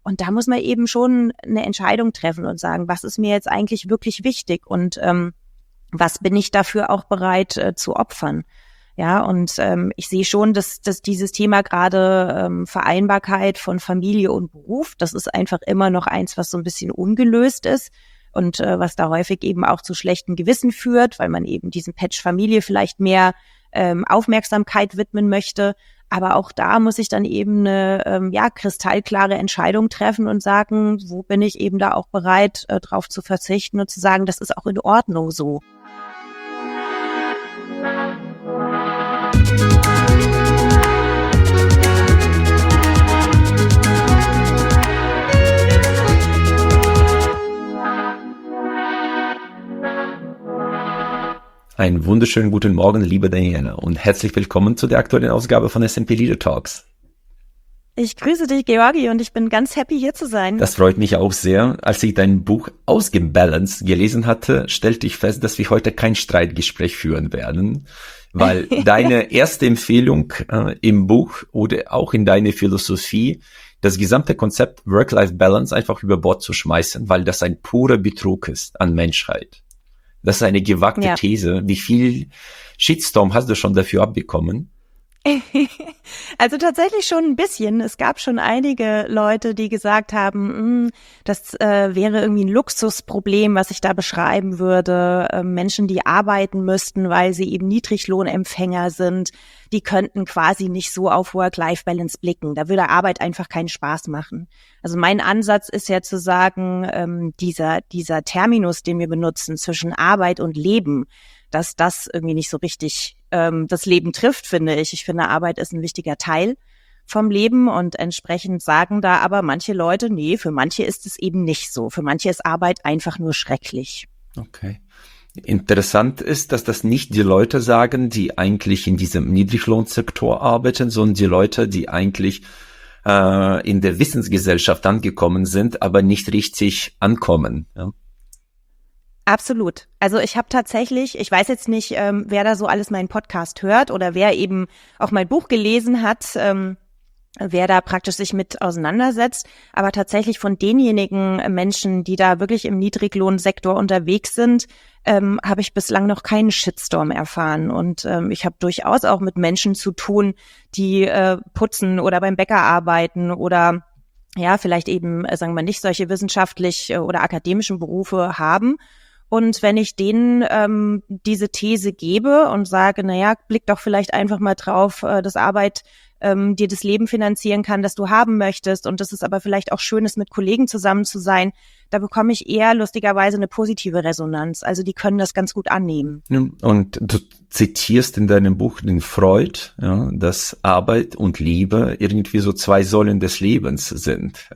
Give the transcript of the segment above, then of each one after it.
Und da muss man eben schon eine Entscheidung treffen und sagen, was ist mir jetzt eigentlich wirklich wichtig und was bin ich dafür auch bereit zu opfern. Ja, und ich sehe schon, dass dieses Thema gerade Vereinbarkeit von Familie und Beruf, das ist einfach immer noch eins, was so ein bisschen ungelöst ist und was da häufig eben auch zu schlechten Gewissen führt, weil man eben diesem Patch Familie vielleicht mehr Aufmerksamkeit widmen möchte. Aber auch da muss ich dann eben eine kristallklare Entscheidung treffen und sagen, wo bin ich eben da auch bereit, drauf zu verzichten und zu sagen, das ist auch in Ordnung so. Einen wunderschönen guten Morgen, liebe Daniela, und herzlich willkommen zu der aktuellen Ausgabe von S&P Leader Talks. Ich grüße dich, Georgi, und ich bin ganz happy, hier zu sein. Das freut mich auch sehr. Als ich dein Buch Ausgebalanced gelesen hatte, stellte ich fest, dass wir heute kein Streitgespräch führen werden, weil deine erste Empfehlung im Buch oder auch in deiner Philosophie, das gesamte Konzept Work-Life-Balance einfach über Bord zu schmeißen, weil das ein purer Betrug ist an Menschheit. Das ist eine gewagte These. Wie viel Shitstorm hast du schon dafür abbekommen? Also tatsächlich schon ein bisschen. Es gab schon einige Leute, die gesagt haben, das wäre irgendwie ein Luxusproblem, was ich da beschreiben würde. Menschen, die arbeiten müssten, weil sie eben Niedriglohnempfänger sind, die könnten quasi nicht so auf Work-Life-Balance blicken. Da würde Arbeit einfach keinen Spaß machen. Also mein Ansatz ist ja zu sagen, dieser Terminus, den wir benutzen zwischen Arbeit und Leben, dass das irgendwie nicht so richtig das Leben trifft, finde ich. Ich finde, Arbeit ist ein wichtiger Teil vom Leben und entsprechend sagen da aber manche Leute, nee, für manche ist es eben nicht so. Für manche ist Arbeit einfach nur schrecklich. Okay. Interessant ist, dass das nicht die Leute sagen, die eigentlich in diesem Niedriglohnsektor arbeiten, sondern die Leute, die eigentlich in der Wissensgesellschaft angekommen sind, aber nicht richtig ankommen. Ja. Absolut. Also ich habe tatsächlich, ich weiß jetzt nicht, wer da so alles meinen Podcast hört oder wer eben auch mein Buch gelesen hat, wer da praktisch sich mit auseinandersetzt, aber tatsächlich von denjenigen Menschen, die da wirklich im Niedriglohnsektor unterwegs sind, habe ich bislang noch keinen Shitstorm erfahren. Und ich habe durchaus auch mit Menschen zu tun, die putzen oder beim Bäcker arbeiten oder ja, vielleicht eben, sagen wir nicht solche wissenschaftlich oder akademischen Berufe haben. Und wenn ich denen diese These gebe und sage, naja, blick doch vielleicht einfach mal drauf, dass Arbeit dir das Leben finanzieren kann, das du haben möchtest und dass es aber vielleicht auch schön ist, mit Kollegen zusammen zu sein, da bekomme ich eher lustigerweise eine positive Resonanz. Also die können das ganz gut annehmen. Und du zitierst in deinem Buch den Freud, ja, dass Arbeit und Liebe irgendwie so zwei Säulen des Lebens sind.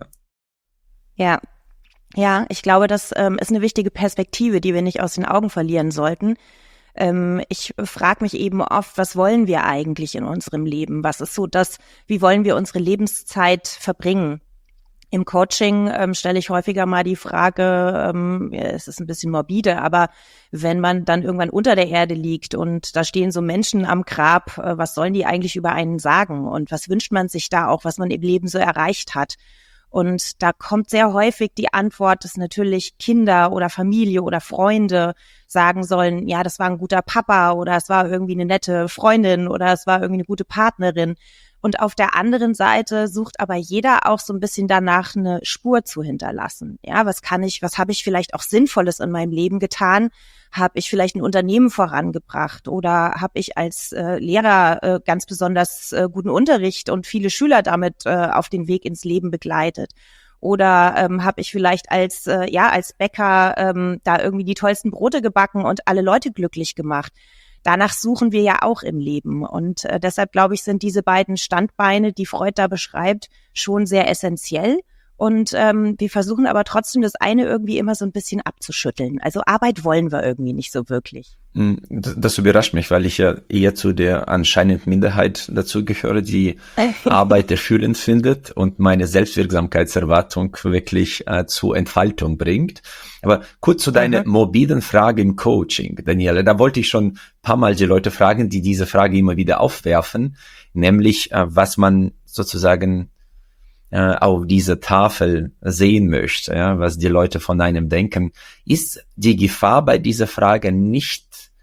Ja, ich glaube, das ist eine wichtige Perspektive, die wir nicht aus den Augen verlieren sollten. Ich frage mich eben oft, was wollen wir eigentlich in unserem Leben? Was ist so wie wollen wir unsere Lebenszeit verbringen? Im Coaching stelle ich häufiger mal die Frage, es ist ein bisschen morbide, aber wenn man dann irgendwann unter der Erde liegt und da stehen so Menschen am Grab, was sollen die eigentlich über einen sagen? Und was wünscht man sich da auch, was man im Leben so erreicht hat? Und da kommt sehr häufig die Antwort, dass natürlich Kinder oder Familie oder Freunde sagen sollen, ja, das war ein guter Papa oder es war irgendwie eine nette Freundin oder es war irgendwie eine gute Partnerin. Und auf der anderen Seite sucht aber jeder auch so ein bisschen danach, eine Spur zu hinterlassen. Ja, was habe ich vielleicht auch Sinnvolles in meinem Leben getan? Habe ich vielleicht ein Unternehmen vorangebracht oder habe ich als Lehrer ganz besonders guten Unterricht und viele Schüler damit auf den Weg ins Leben begleitet? Oder habe ich vielleicht als Bäcker da irgendwie die tollsten Brote gebacken und alle Leute glücklich gemacht? Danach suchen wir ja auch im Leben. Und deshalb, glaube ich, sind diese beiden Standbeine, die Freud da beschreibt, schon sehr essentiell. Und wir versuchen aber trotzdem, das eine irgendwie immer so ein bisschen abzuschütteln. Also Arbeit wollen wir irgendwie nicht so wirklich. Das überrascht mich, weil ich ja eher zu der anscheinend Minderheit dazu gehöre, die Arbeit erfüllend findet und meine Selbstwirksamkeitserwartung wirklich zur Entfaltung bringt. Aber kurz zu deiner morbiden Frage im Coaching, Daniela. Da wollte ich schon ein paar Mal die Leute fragen, die diese Frage immer wieder aufwerfen, nämlich was man sozusagen auf dieser Tafel sehen möchte, ja, was die Leute von einem denken, ist die Gefahr bei dieser Frage nicht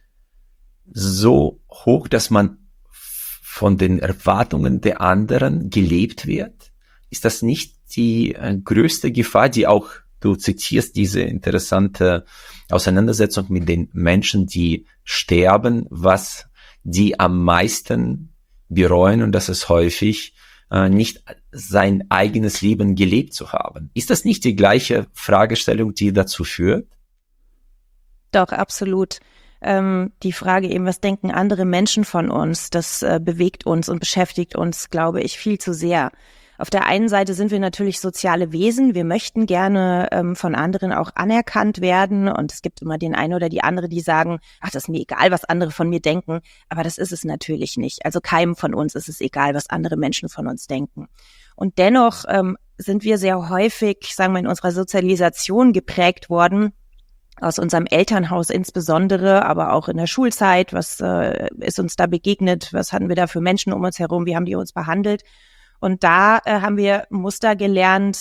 so hoch, dass man von den Erwartungen der anderen gelebt wird? Ist das nicht die größte Gefahr, die auch, du zitierst diese interessante Auseinandersetzung mit den Menschen, die sterben, was die am meisten bereuen, und das ist häufig nicht sein eigenes Leben gelebt zu haben. Ist das nicht die gleiche Fragestellung, die dazu führt? Doch, absolut. Die Frage eben, was denken andere Menschen von uns, das bewegt uns und beschäftigt uns, glaube ich, viel zu sehr. Auf der einen Seite sind wir natürlich soziale Wesen. Wir möchten gerne von anderen auch anerkannt werden. Und es gibt immer den einen oder die andere, die sagen, ach, das ist mir egal, was andere von mir denken. Aber das ist es natürlich nicht. Also keinem von uns ist es egal, was andere Menschen von uns denken. Und dennoch sind wir sehr häufig, sagen wir, in unserer Sozialisation geprägt worden, aus unserem Elternhaus insbesondere, aber auch in der Schulzeit. Was ist uns da begegnet? Was hatten wir da für Menschen um uns herum? Wie haben die uns behandelt? Und da haben wir Muster gelernt,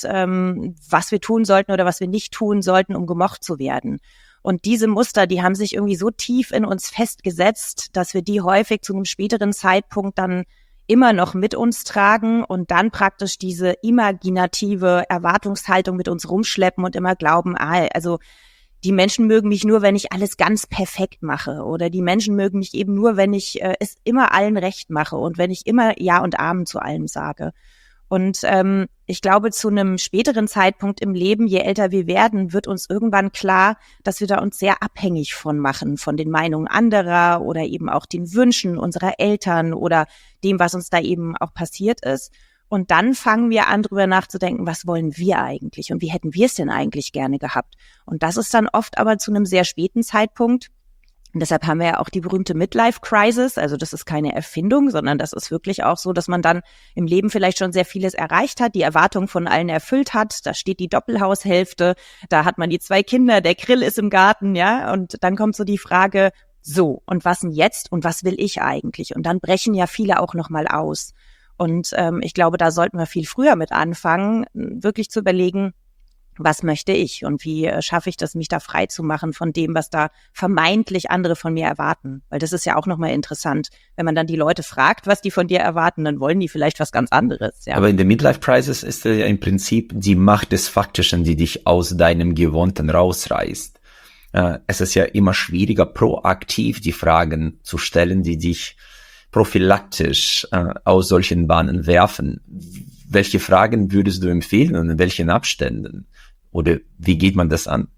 was wir tun sollten oder was wir nicht tun sollten, um gemocht zu werden. Und diese Muster, die haben sich irgendwie so tief in uns festgesetzt, dass wir die häufig zu einem späteren Zeitpunkt dann immer noch mit uns tragen und dann praktisch diese imaginative Erwartungshaltung mit uns rumschleppen und immer glauben, also die Menschen mögen mich nur, wenn ich alles ganz perfekt mache, oder die Menschen mögen mich eben nur, wenn ich es immer allen recht mache und wenn ich immer Ja und Amen zu allem sage. Und ich glaube, zu einem späteren Zeitpunkt im Leben, je älter wir werden, wird uns irgendwann klar, dass wir da uns sehr abhängig von machen, von den Meinungen anderer oder eben auch den Wünschen unserer Eltern oder dem, was uns da eben auch passiert ist. Und dann fangen wir an, drüber nachzudenken, was wollen wir eigentlich und wie hätten wir es denn eigentlich gerne gehabt? Und das ist dann oft aber zu einem sehr späten Zeitpunkt. Und deshalb haben wir ja auch die berühmte Midlife-Crisis. Also das ist keine Erfindung, sondern das ist wirklich auch so, dass man dann im Leben vielleicht schon sehr vieles erreicht hat, die Erwartungen von allen erfüllt hat. Da steht die Doppelhaushälfte, da hat man die 2 Kinder, der Grill ist im Garten, ja. Und dann kommt so die Frage, so, und was denn jetzt und was will ich eigentlich? Und dann brechen ja viele auch nochmal aus. Und ich glaube, da sollten wir viel früher mit anfangen, wirklich zu überlegen, was möchte ich und wie schaffe ich das, mich da frei zu machen von dem, was da vermeintlich andere von mir erwarten. Weil das ist ja auch nochmal interessant. Wenn man dann die Leute fragt, was die von dir erwarten, dann wollen die vielleicht was ganz anderes. Ja. Aber in der Midlife-Crisis ist ja im Prinzip die Macht des Faktischen, die dich aus deinem Gewohnten rausreißt. Es ist ja immer schwieriger, proaktiv die Fragen zu stellen, die dich prophylaktisch aus solchen Bahnen werfen. Welche Fragen würdest du empfehlen und in welchen Abständen? Oder wie geht man das an?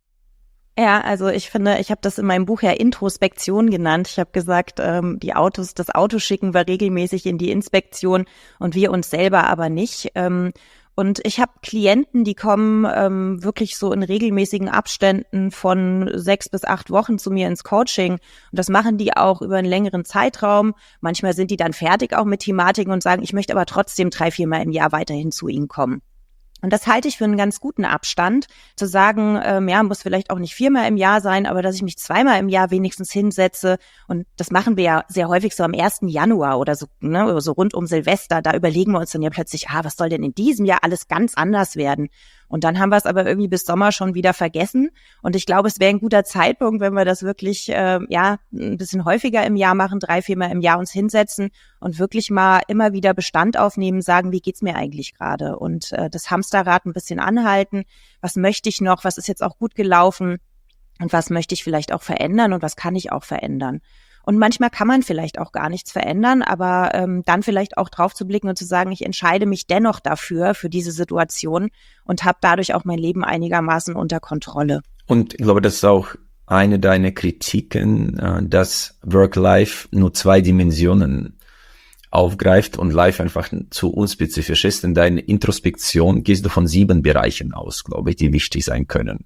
Ja, also ich finde, ich habe das in meinem Buch ja Introspektion genannt. Ich habe gesagt, das Auto schicken wir regelmäßig in die Inspektion und wir uns selber aber nicht. Und ich habe Klienten, die kommen wirklich so in regelmäßigen Abständen von 6 bis 8 Wochen zu mir ins Coaching. Und das machen die auch über einen längeren Zeitraum. Manchmal sind die dann fertig auch mit Thematiken und sagen, ich möchte aber trotzdem 3-4 Mal im Jahr weiterhin zu ihnen kommen. Und das halte ich für einen ganz guten Abstand, zu sagen, muss vielleicht auch nicht 4-mal im Jahr sein, aber dass ich mich 2-mal im Jahr wenigstens hinsetze. Und das machen wir ja sehr häufig so am 1. Januar oder so, ne, so rund um Silvester. Da überlegen wir uns dann ja plötzlich, was soll denn in diesem Jahr alles ganz anders werden? Und dann haben wir es aber irgendwie bis Sommer schon wieder vergessen. Und ich glaube, es wäre ein guter Zeitpunkt, wenn wir das wirklich ein bisschen häufiger im Jahr machen, 3-4 Mal im Jahr uns hinsetzen und wirklich mal immer wieder Bestand aufnehmen, sagen, wie geht's mir eigentlich gerade? Und das Hamsterrad ein bisschen anhalten. Was möchte ich noch? Was ist jetzt auch gut gelaufen? Und was möchte ich vielleicht auch verändern? Und was kann ich auch verändern? Und manchmal kann man vielleicht auch gar nichts verändern, aber dann vielleicht auch drauf zu blicken und zu sagen, ich entscheide mich dennoch dafür, für diese Situation und habe dadurch auch mein Leben einigermaßen unter Kontrolle. Und ich glaube, das ist auch eine deiner Kritiken, dass Work-Life nur 2 Dimensionen aufgreift und Life einfach zu unspezifisch ist. In deiner Introspektion gehst du von 7 Bereichen aus, glaube ich, die wichtig sein können.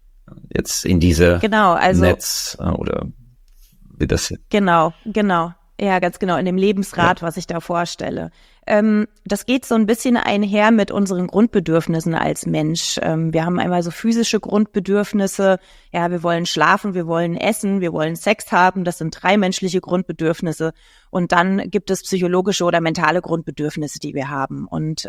Jetzt in diese Netz oder wie das. Genau. Ja, ganz genau, in dem Lebensrad, was ich da vorstelle. Das geht so ein bisschen einher mit unseren Grundbedürfnissen als Mensch. Wir haben einmal so physische Grundbedürfnisse. Ja, wir wollen schlafen, wir wollen essen, wir wollen Sex haben. Das sind 3 menschliche Grundbedürfnisse. Und dann gibt es psychologische oder mentale Grundbedürfnisse, die wir haben. Und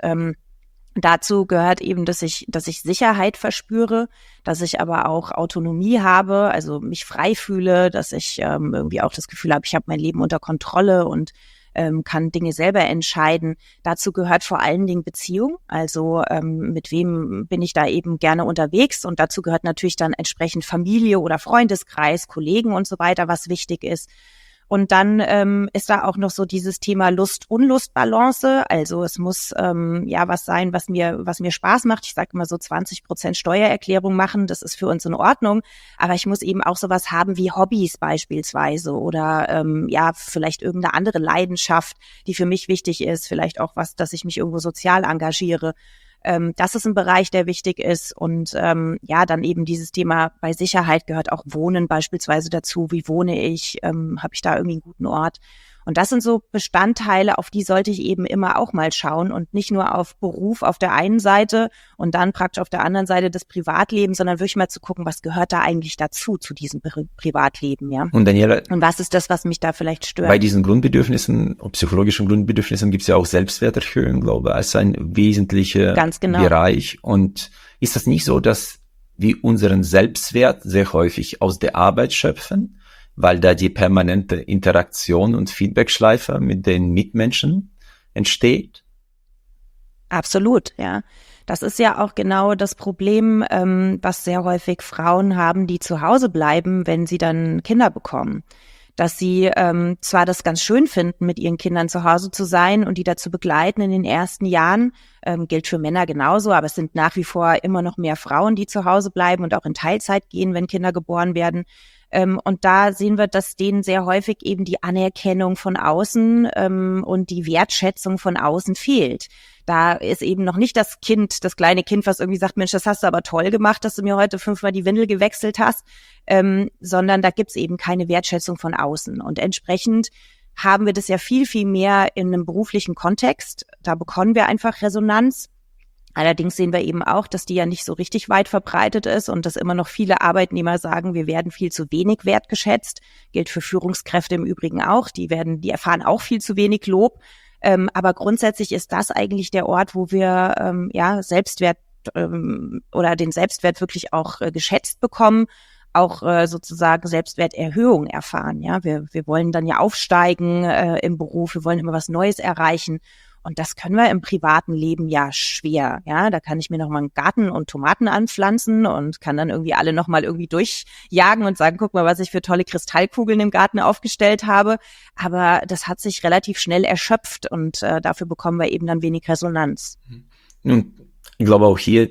dazu gehört eben, dass ich Sicherheit verspüre, dass ich aber auch Autonomie habe, also mich frei fühle, dass ich irgendwie auch das Gefühl habe, ich habe mein Leben unter Kontrolle und kann Dinge selber entscheiden. Dazu gehört vor allen Dingen Beziehung, also mit wem bin ich da eben gerne unterwegs, und dazu gehört natürlich dann entsprechend Familie oder Freundeskreis, Kollegen und so weiter, was wichtig ist. Und dann ist da auch noch so dieses Thema Lust-Unlust-Balance. Also es muss was sein, was mir Spaß macht. Ich sage immer so 20% Steuererklärung machen, das ist für uns in Ordnung. Aber ich muss eben auch sowas haben wie Hobbys beispielsweise oder vielleicht irgendeine andere Leidenschaft, die für mich wichtig ist. Vielleicht auch was, dass ich mich irgendwo sozial engagiere. Das ist ein Bereich, der wichtig ist. Und dann eben dieses Thema bei Sicherheit gehört auch Wohnen beispielsweise dazu. Wie wohne ich? Habe ich da irgendwie einen guten Ort? Und das sind so Bestandteile, auf die sollte ich eben immer auch mal schauen und nicht nur auf Beruf auf der einen Seite und dann praktisch auf der anderen Seite das Privatleben, sondern wirklich mal zu gucken, was gehört da eigentlich dazu, zu diesem Privatleben, ja. Und Daniela, und was ist das, was mich da vielleicht stört? Bei diesen Grundbedürfnissen, psychologischen Grundbedürfnissen, gibt es ja auch Selbstwerterhöhung, glaube ich, als ein wesentlicher Bereich. Und ist das nicht so, dass wir unseren Selbstwert sehr häufig aus der Arbeit schöpfen, weil da die permanente Interaktion und Feedbackschleife mit den Mitmenschen entsteht? Absolut, ja. Das ist ja auch genau das Problem, was sehr häufig Frauen haben, die zu Hause bleiben, wenn sie dann Kinder bekommen. Dass sie zwar das ganz schön finden, mit ihren Kindern zu Hause zu sein und die dazu begleiten in den ersten Jahren, gilt für Männer genauso, aber es sind nach wie vor immer noch mehr Frauen, die zu Hause bleiben und auch in Teilzeit gehen, wenn Kinder geboren werden. Und da sehen wir, dass denen sehr häufig eben die Anerkennung von außen und die Wertschätzung von außen fehlt. Da ist eben noch nicht das kleine Kind, was irgendwie sagt, Mensch, das hast du aber toll gemacht, dass du mir heute 5-mal die Windel gewechselt hast, sondern da gibt's eben keine Wertschätzung von außen. Und entsprechend haben wir das ja viel, viel mehr in einem beruflichen Kontext. Da bekommen wir einfach Resonanz. Allerdings sehen wir eben auch, dass die ja nicht so richtig weit verbreitet ist und dass immer noch viele Arbeitnehmer sagen, wir werden viel zu wenig wertgeschätzt. Gilt für Führungskräfte im Übrigen auch. Die erfahren auch viel zu wenig Lob. Aber grundsätzlich ist das eigentlich der Ort, wo wir Selbstwert oder den Selbstwert wirklich auch geschätzt bekommen, auch sozusagen Selbstwerterhöhung erfahren. Ja, wir wollen dann ja aufsteigen im Beruf, wir wollen immer was Neues erreichen. Und das können wir im privaten Leben ja schwer. Ja, da kann ich mir noch mal einen Garten und Tomaten anpflanzen und kann dann irgendwie alle noch mal irgendwie durchjagen und sagen, guck mal, was ich für tolle Kristallkugeln im Garten aufgestellt habe. Aber das hat sich relativ schnell erschöpft und dafür bekommen wir eben dann wenig Resonanz. Nun, ich glaube auch hier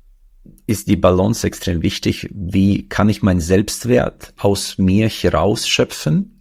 ist die Balance extrem wichtig. Wie kann ich meinen Selbstwert aus mir herausschöpfen,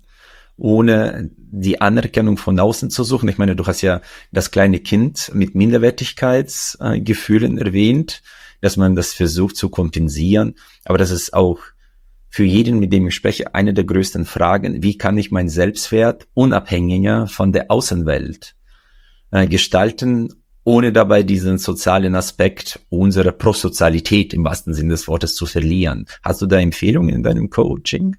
ohne die Anerkennung von außen zu suchen? Ich meine, du hast ja das kleine Kind mit Minderwertigkeitsgefühlen erwähnt, dass man das versucht zu kompensieren. Aber das ist auch für jeden, mit dem ich spreche, eine der größten Fragen. Wie kann ich meinen Selbstwert unabhängiger von der Außenwelt gestalten, ohne dabei diesen sozialen Aspekt unserer Prosozialität im wahrsten Sinne des Wortes zu verlieren? Hast du da Empfehlungen in deinem Coaching?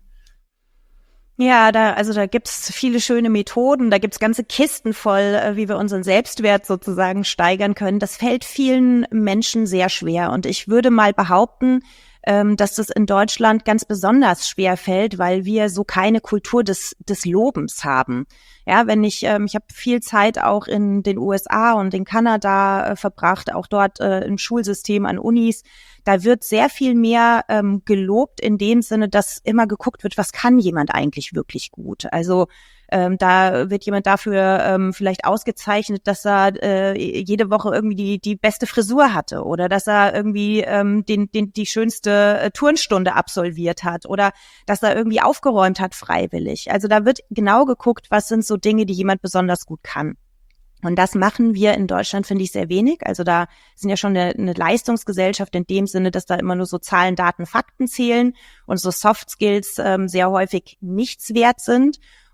Ja, da gibt's viele schöne Methoden, da gibt's ganze Kisten voll, wie wir unseren Selbstwert sozusagen steigern können. Das fällt vielen Menschen sehr schwer und ich würde mal behaupten, dass das in Deutschland ganz besonders schwer fällt, weil wir so keine Kultur des Lobens haben. Ja, ich habe viel Zeit auch in den USA und in Kanada verbracht, auch dort im Schulsystem an Unis. Da wird sehr viel mehr gelobt in dem Sinne, dass immer geguckt wird, was kann jemand eigentlich wirklich gut. Also da wird jemand dafür vielleicht ausgezeichnet, dass er jede Woche irgendwie die beste Frisur hatte oder dass er irgendwie die schönste Turnstunde absolviert hat oder dass er irgendwie aufgeräumt hat freiwillig. Also da wird genau geguckt, was sind so Dinge, die jemand besonders gut kann. Und das machen wir in Deutschland, finde ich, sehr wenig. Also da sind ja schon eine Leistungsgesellschaft in dem Sinne, dass da immer nur so Zahlen, Daten, Fakten zählen und so Soft Skills sehr häufig nichts wert sind.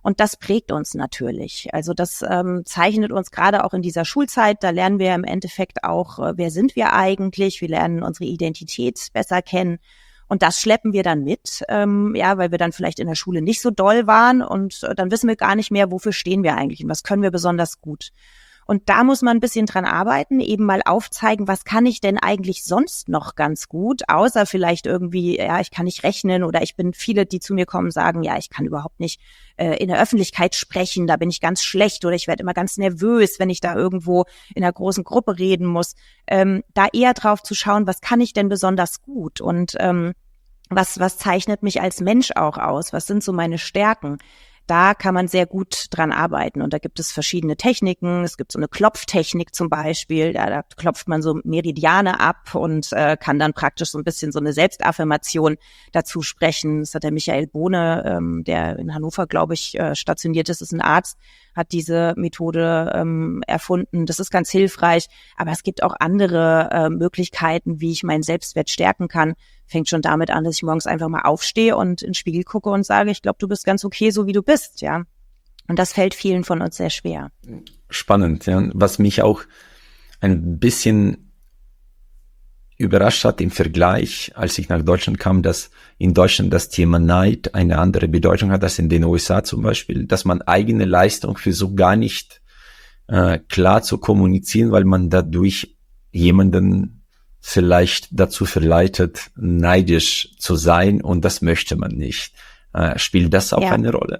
Und das prägt uns natürlich. Also das zeichnet uns gerade auch in dieser Schulzeit. Da lernen wir im Endeffekt auch, wer sind wir eigentlich? Wir lernen unsere Identität besser kennen. Und das schleppen wir dann mit, weil wir dann vielleicht in der Schule nicht so doll waren und dann wissen wir gar nicht mehr, wofür stehen wir eigentlich und was können wir besonders gut. Und da muss man ein bisschen dran arbeiten, eben mal aufzeigen, was kann ich denn eigentlich sonst noch ganz gut, außer vielleicht irgendwie, ich kann nicht rechnen oder viele, die zu mir kommen, sagen, ich kann überhaupt nicht in der Öffentlichkeit sprechen, da bin ich ganz schlecht oder ich werde immer ganz nervös, wenn ich da irgendwo in einer großen Gruppe reden muss. Da eher drauf zu schauen, was kann ich denn besonders gut und was zeichnet mich als Mensch auch aus, was sind so meine Stärken. Da kann man sehr gut dran arbeiten und da gibt es verschiedene Techniken. Es gibt so eine Klopftechnik zum Beispiel, da klopft man so Meridiane ab und kann dann praktisch so ein bisschen so eine Selbstaffirmation dazu sprechen. Das hat der Michael Bohne, der in Hannover, glaube ich, stationiert ist ein Arzt, hat diese Methode erfunden. Das ist ganz hilfreich, aber es gibt auch andere Möglichkeiten, wie ich meinen Selbstwert stärken kann. Fängt schon damit an, dass ich morgens einfach mal aufstehe und in den Spiegel gucke und sage, ich glaube, du bist ganz okay, so wie du bist, ja. Und das fällt vielen von uns sehr schwer. Spannend, ja. Was mich auch ein bisschen überrascht hat im Vergleich, als ich nach Deutschland kam, dass in Deutschland das Thema Neid eine andere Bedeutung hat als in den USA zum Beispiel, dass man eigene Leistung für so gar nicht klar zu kommunizieren, weil man dadurch jemanden vielleicht dazu verleitet, neidisch zu sein und das möchte man nicht. Spielt das auch eine Rolle?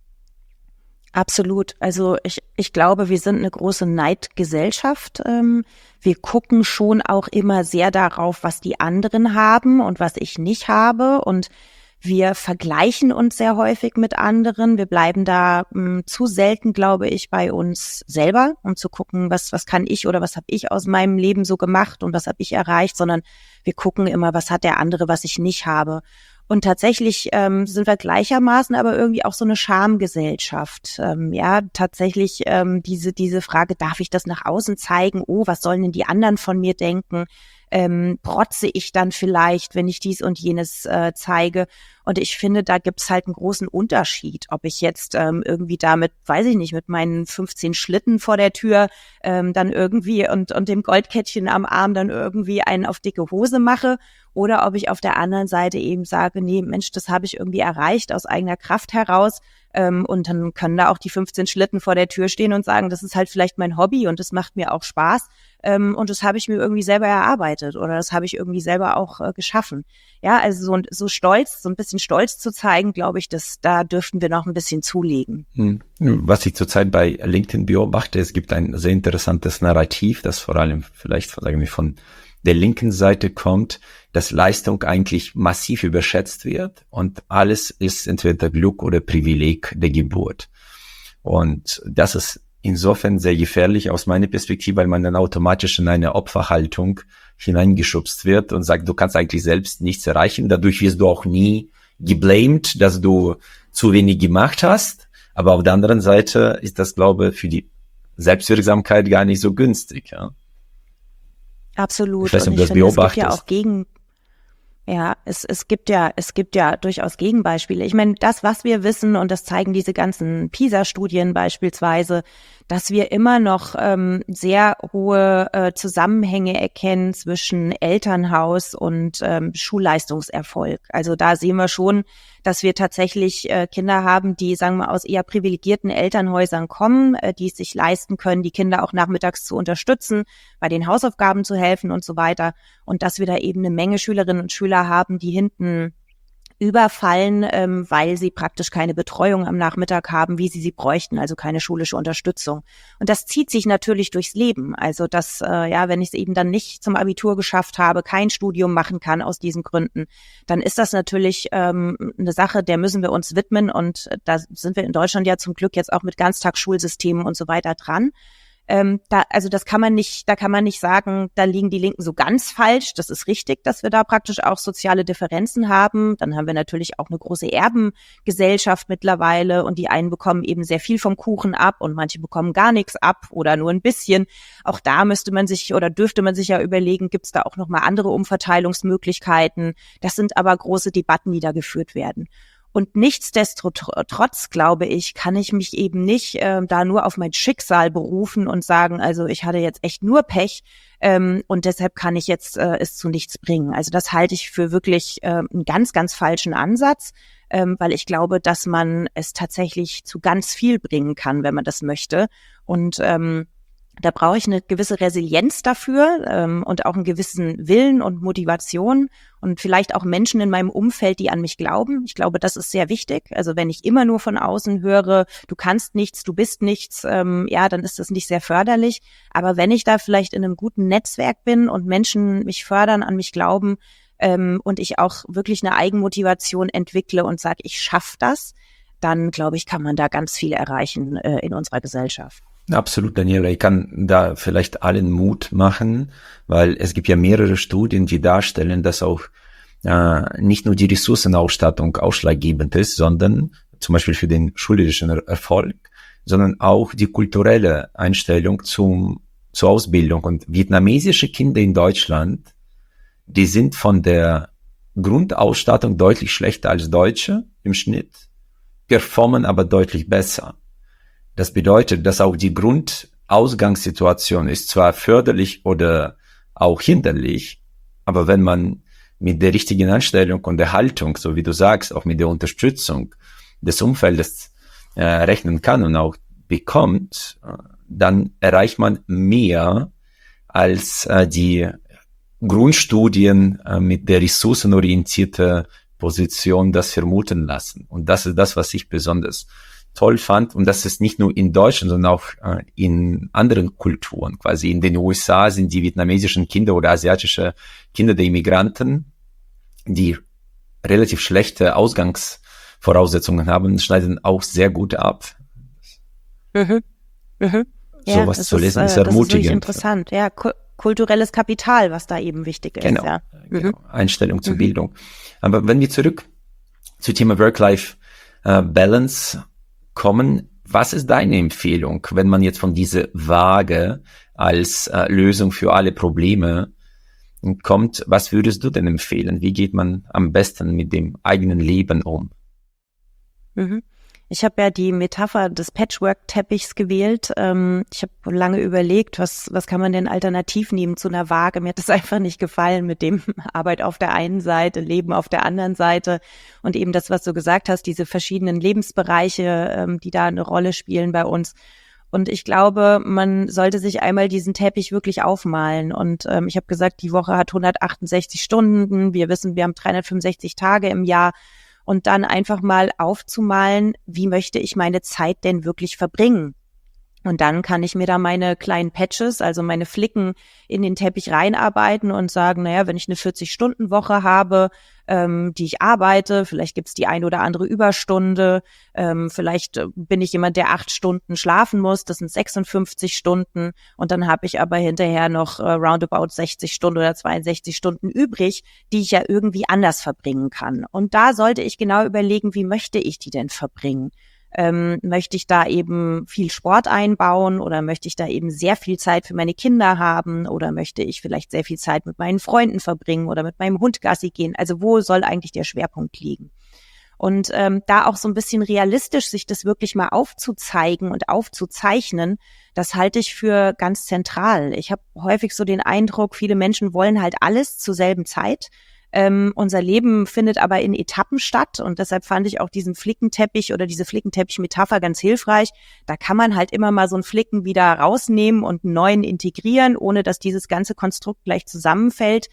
Absolut. Also ich glaube, wir sind eine große Neidgesellschaft. Wir gucken schon auch immer sehr darauf, was die anderen haben und was ich nicht habe und wir vergleichen uns sehr häufig mit anderen. Wir bleiben da zu selten, glaube ich, bei uns selber, um zu gucken, was kann ich oder was habe ich aus meinem Leben so gemacht und was habe ich erreicht, sondern wir gucken immer, was hat der andere, was ich nicht habe. Und tatsächlich sind wir gleichermaßen aber irgendwie auch so eine Schamgesellschaft. Tatsächlich diese Frage, darf ich das nach außen zeigen? Oh, was sollen denn die anderen von mir denken? Protze ich dann vielleicht, wenn ich dies und jenes zeige. Und ich finde, da gibt's halt einen großen Unterschied, ob ich jetzt irgendwie damit, weiß ich nicht, mit meinen 15 Schlitten vor der Tür dann irgendwie und dem Goldkettchen am Arm dann irgendwie einen auf dicke Hose mache oder ob ich auf der anderen Seite eben sage, nee, Mensch, das habe ich irgendwie erreicht aus eigener Kraft heraus. Und dann können da auch die 15 Schlitten vor der Tür stehen und sagen, das ist halt vielleicht mein Hobby und das macht mir auch Spaß. Und das habe ich mir irgendwie selber erarbeitet oder das habe ich irgendwie selber auch geschaffen. Ja, also so ein bisschen Stolz zu zeigen, glaube ich, da dürften wir noch ein bisschen zulegen. Was ich zurzeit bei LinkedIn beobachte, es gibt ein sehr interessantes Narrativ, das vor allem vielleicht, sagen wir, von der linken Seite kommt, dass Leistung eigentlich massiv überschätzt wird und alles ist entweder Glück oder Privileg der Geburt. Und das ist insofern sehr gefährlich aus meiner Perspektive, weil man dann automatisch in eine Opferhaltung hineingeschubst wird und sagt, du kannst eigentlich selbst nichts erreichen. Dadurch wirst du auch nie geblamed, dass du zu wenig gemacht hast. Aber auf der anderen Seite ist das, glaube ich, für die Selbstwirksamkeit gar nicht so günstig. Ja. Absolut. Ich weiß nicht, ob du das beobachtest. Es gibt ja durchaus Gegenbeispiele. Ich meine, das, was wir wissen, und das zeigen diese ganzen PISA-Studien beispielsweise, dass wir immer noch sehr hohe Zusammenhänge erkennen zwischen Elternhaus und Schulleistungserfolg. Also da sehen wir schon, dass wir tatsächlich Kinder haben, die, sagen wir, aus eher privilegierten Elternhäusern kommen, die es sich leisten können, die Kinder auch nachmittags zu unterstützen, bei den Hausaufgaben zu helfen und so weiter. Und dass wir da eben eine Menge Schülerinnen und Schüler haben, die hinten überfallen, weil sie praktisch keine Betreuung am Nachmittag haben, wie sie bräuchten, also keine schulische Unterstützung. Und das zieht sich natürlich durchs Leben. Also dass, wenn ich es eben dann nicht zum Abitur geschafft habe, kein Studium machen kann aus diesen Gründen, dann ist das natürlich eine Sache, der müssen wir uns widmen. Und da sind wir in Deutschland ja zum Glück jetzt auch mit Ganztagsschulsystemen und so weiter dran. Da kann man nicht sagen, da liegen die Linken so ganz falsch. Das ist richtig, dass wir da praktisch auch soziale Differenzen haben. Dann haben wir natürlich auch eine große Erbengesellschaft mittlerweile und die einen bekommen eben sehr viel vom Kuchen ab und manche bekommen gar nichts ab oder nur ein bisschen. Auch da dürfte man sich ja überlegen, gibt es da auch nochmal andere Umverteilungsmöglichkeiten? Das sind aber große Debatten, die da geführt werden. Und nichtsdestotrotz, glaube ich, kann ich mich eben nicht da nur auf mein Schicksal berufen und sagen, also ich hatte jetzt echt nur Pech und deshalb kann ich jetzt es zu nichts bringen. Also das halte ich für wirklich einen ganz, ganz falschen Ansatz, weil ich glaube, dass man es tatsächlich zu ganz viel bringen kann, wenn man das möchte. Und da brauche ich eine gewisse Resilienz dafür und auch einen gewissen Willen und Motivation und vielleicht auch Menschen in meinem Umfeld, die an mich glauben. Ich glaube, das ist sehr wichtig. Also wenn ich immer nur von außen höre, du kannst nichts, du bist nichts, ja, dann ist das nicht sehr förderlich. Aber wenn ich da vielleicht in einem guten Netzwerk bin und Menschen mich fördern, an mich glauben und ich auch wirklich eine Eigenmotivation entwickle und sage, ich schaffe das, dann glaube ich, kann man da ganz viel erreichen in unserer Gesellschaft. Absolut, Daniela. Ich kann da vielleicht allen Mut machen, weil es gibt ja mehrere Studien, die darstellen, dass auch nicht nur die Ressourcenausstattung ausschlaggebend ist, sondern zum Beispiel für den schulischen Erfolg, sondern auch die kulturelle Einstellung zur Ausbildung. Und vietnamesische Kinder in Deutschland, die sind von der Grundausstattung deutlich schlechter als Deutsche im Schnitt, performen aber deutlich besser. Das bedeutet, dass auch die Grundausgangssituation ist zwar förderlich oder auch hinderlich, aber wenn man mit der richtigen Einstellung und der Haltung, so wie du sagst, auch mit der Unterstützung des Umfeldes rechnen kann und auch bekommt, dann erreicht man mehr als die Grundstudien mit der ressourcenorientierten Position das vermuten lassen. Und das ist das, was ich besonders toll fand, und das ist nicht nur in Deutschland, sondern auch in anderen Kulturen. Quasi in den USA sind die vietnamesischen Kinder oder asiatische Kinder der Immigranten, die relativ schlechte Ausgangsvoraussetzungen haben, schneiden auch sehr gut ab. Mhm. Mhm. Ja, sowas zu lesen ist ermutigend. Das ist wirklich interessant. Ja, kulturelles Kapital, was da eben wichtig ist. Genau, ja. Genau. Einstellung zur Bildung. Aber wenn wir zurück zum Thema Work-Life-Balance kommen, was ist deine Empfehlung, wenn man jetzt von dieser Waage als Lösung für alle Probleme kommt? Was würdest du denn empfehlen? Wie geht man am besten mit dem eigenen Leben um? Ich habe ja die Metapher des Patchwork-Teppichs gewählt. Ich habe lange überlegt, was kann man denn alternativ nehmen zu einer Waage. Mir hat das einfach nicht gefallen mit dem Arbeit auf der einen Seite, Leben auf der anderen Seite und eben das, was du gesagt hast, diese verschiedenen Lebensbereiche, die da eine Rolle spielen bei uns. Und ich glaube, man sollte sich einmal diesen Teppich wirklich aufmalen. Und ich habe gesagt, die Woche hat 168 Stunden. Wir wissen, wir haben 365 Tage im Jahr. Und dann einfach mal aufzumalen, wie möchte ich meine Zeit denn wirklich verbringen? Und dann kann ich mir da meine kleinen Patches, also meine Flicken in den Teppich reinarbeiten und sagen, naja, wenn ich eine 40-Stunden-Woche habe, die ich arbeite, vielleicht gibt's die ein oder andere Überstunde, vielleicht bin ich jemand, der 8 Stunden schlafen muss, das sind 56 Stunden und dann habe ich aber hinterher noch roundabout 60 Stunden oder 62 Stunden übrig, die ich ja irgendwie anders verbringen kann. Und da sollte ich genau überlegen, wie möchte ich die denn verbringen? Möchte ich da eben viel Sport einbauen oder möchte ich da eben sehr viel Zeit für meine Kinder haben oder möchte ich vielleicht sehr viel Zeit mit meinen Freunden verbringen oder mit meinem Hund Gassi gehen? Also wo soll eigentlich der Schwerpunkt liegen? Und da auch so ein bisschen realistisch sich das wirklich mal aufzuzeigen und aufzuzeichnen, das halte ich für ganz zentral. Ich habe häufig so den Eindruck, viele Menschen wollen halt alles zur selben Zeit. Unser Leben findet aber in Etappen statt und deshalb fand ich auch diesen Flickenteppich oder diese Flickenteppich-Metapher ganz hilfreich. Da kann man halt immer mal so einen Flicken wieder rausnehmen und einen neuen integrieren, ohne dass dieses ganze Konstrukt gleich zusammenfällt,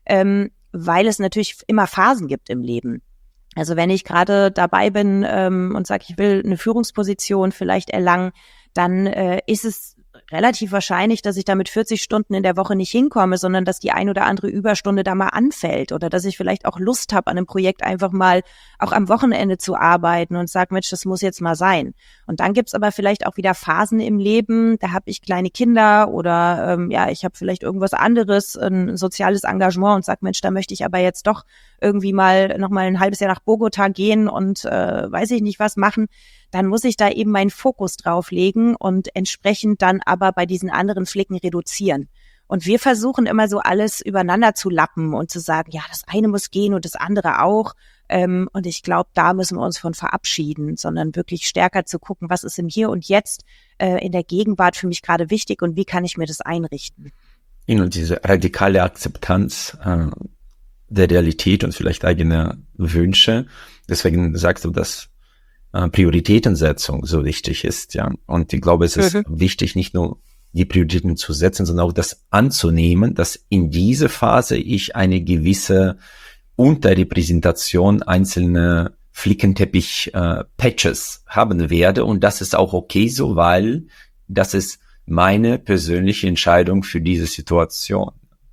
weil es natürlich immer Phasen gibt im Leben. Also wenn ich gerade dabei bin und sage, ich will eine Führungsposition vielleicht erlangen, dann ist es relativ wahrscheinlich, dass ich da mit 40 Stunden in der Woche nicht hinkomme, sondern dass die ein oder andere Überstunde da mal anfällt oder dass ich vielleicht auch Lust habe, an einem Projekt einfach mal auch am Wochenende zu arbeiten und sage, Mensch, das muss jetzt mal sein. Und dann gibt's aber vielleicht auch wieder Phasen im Leben, da habe ich kleine Kinder oder ich habe vielleicht irgendwas anderes, ein soziales Engagement und sage, Mensch, da möchte ich aber jetzt doch irgendwie mal noch mal ein halbes Jahr nach Bogota gehen und weiß ich nicht was machen. Dann muss ich da eben meinen Fokus drauf legen und entsprechend dann aber bei diesen anderen Flicken reduzieren. Und wir versuchen immer so alles übereinander zu lappen und zu sagen, ja, das eine muss gehen und das andere auch. Und ich glaube, da müssen wir uns von verabschieden, sondern wirklich stärker zu gucken, was ist im Hier und Jetzt in der Gegenwart für mich gerade wichtig und wie kann ich mir das einrichten. Und diese radikale Akzeptanz der Realität und vielleicht eigener Wünsche. Deswegen sagst du, dass Prioritätensetzung so wichtig ist, ja. Und ich glaube, es ist wichtig, nicht nur die Prioritäten zu setzen, sondern auch das anzunehmen, dass in dieser Phase ich eine gewisse Unterrepräsentation einzelner Flickenteppich-Patches haben werde. Und das ist auch okay so, weil das ist meine persönliche Entscheidung für diese Situation.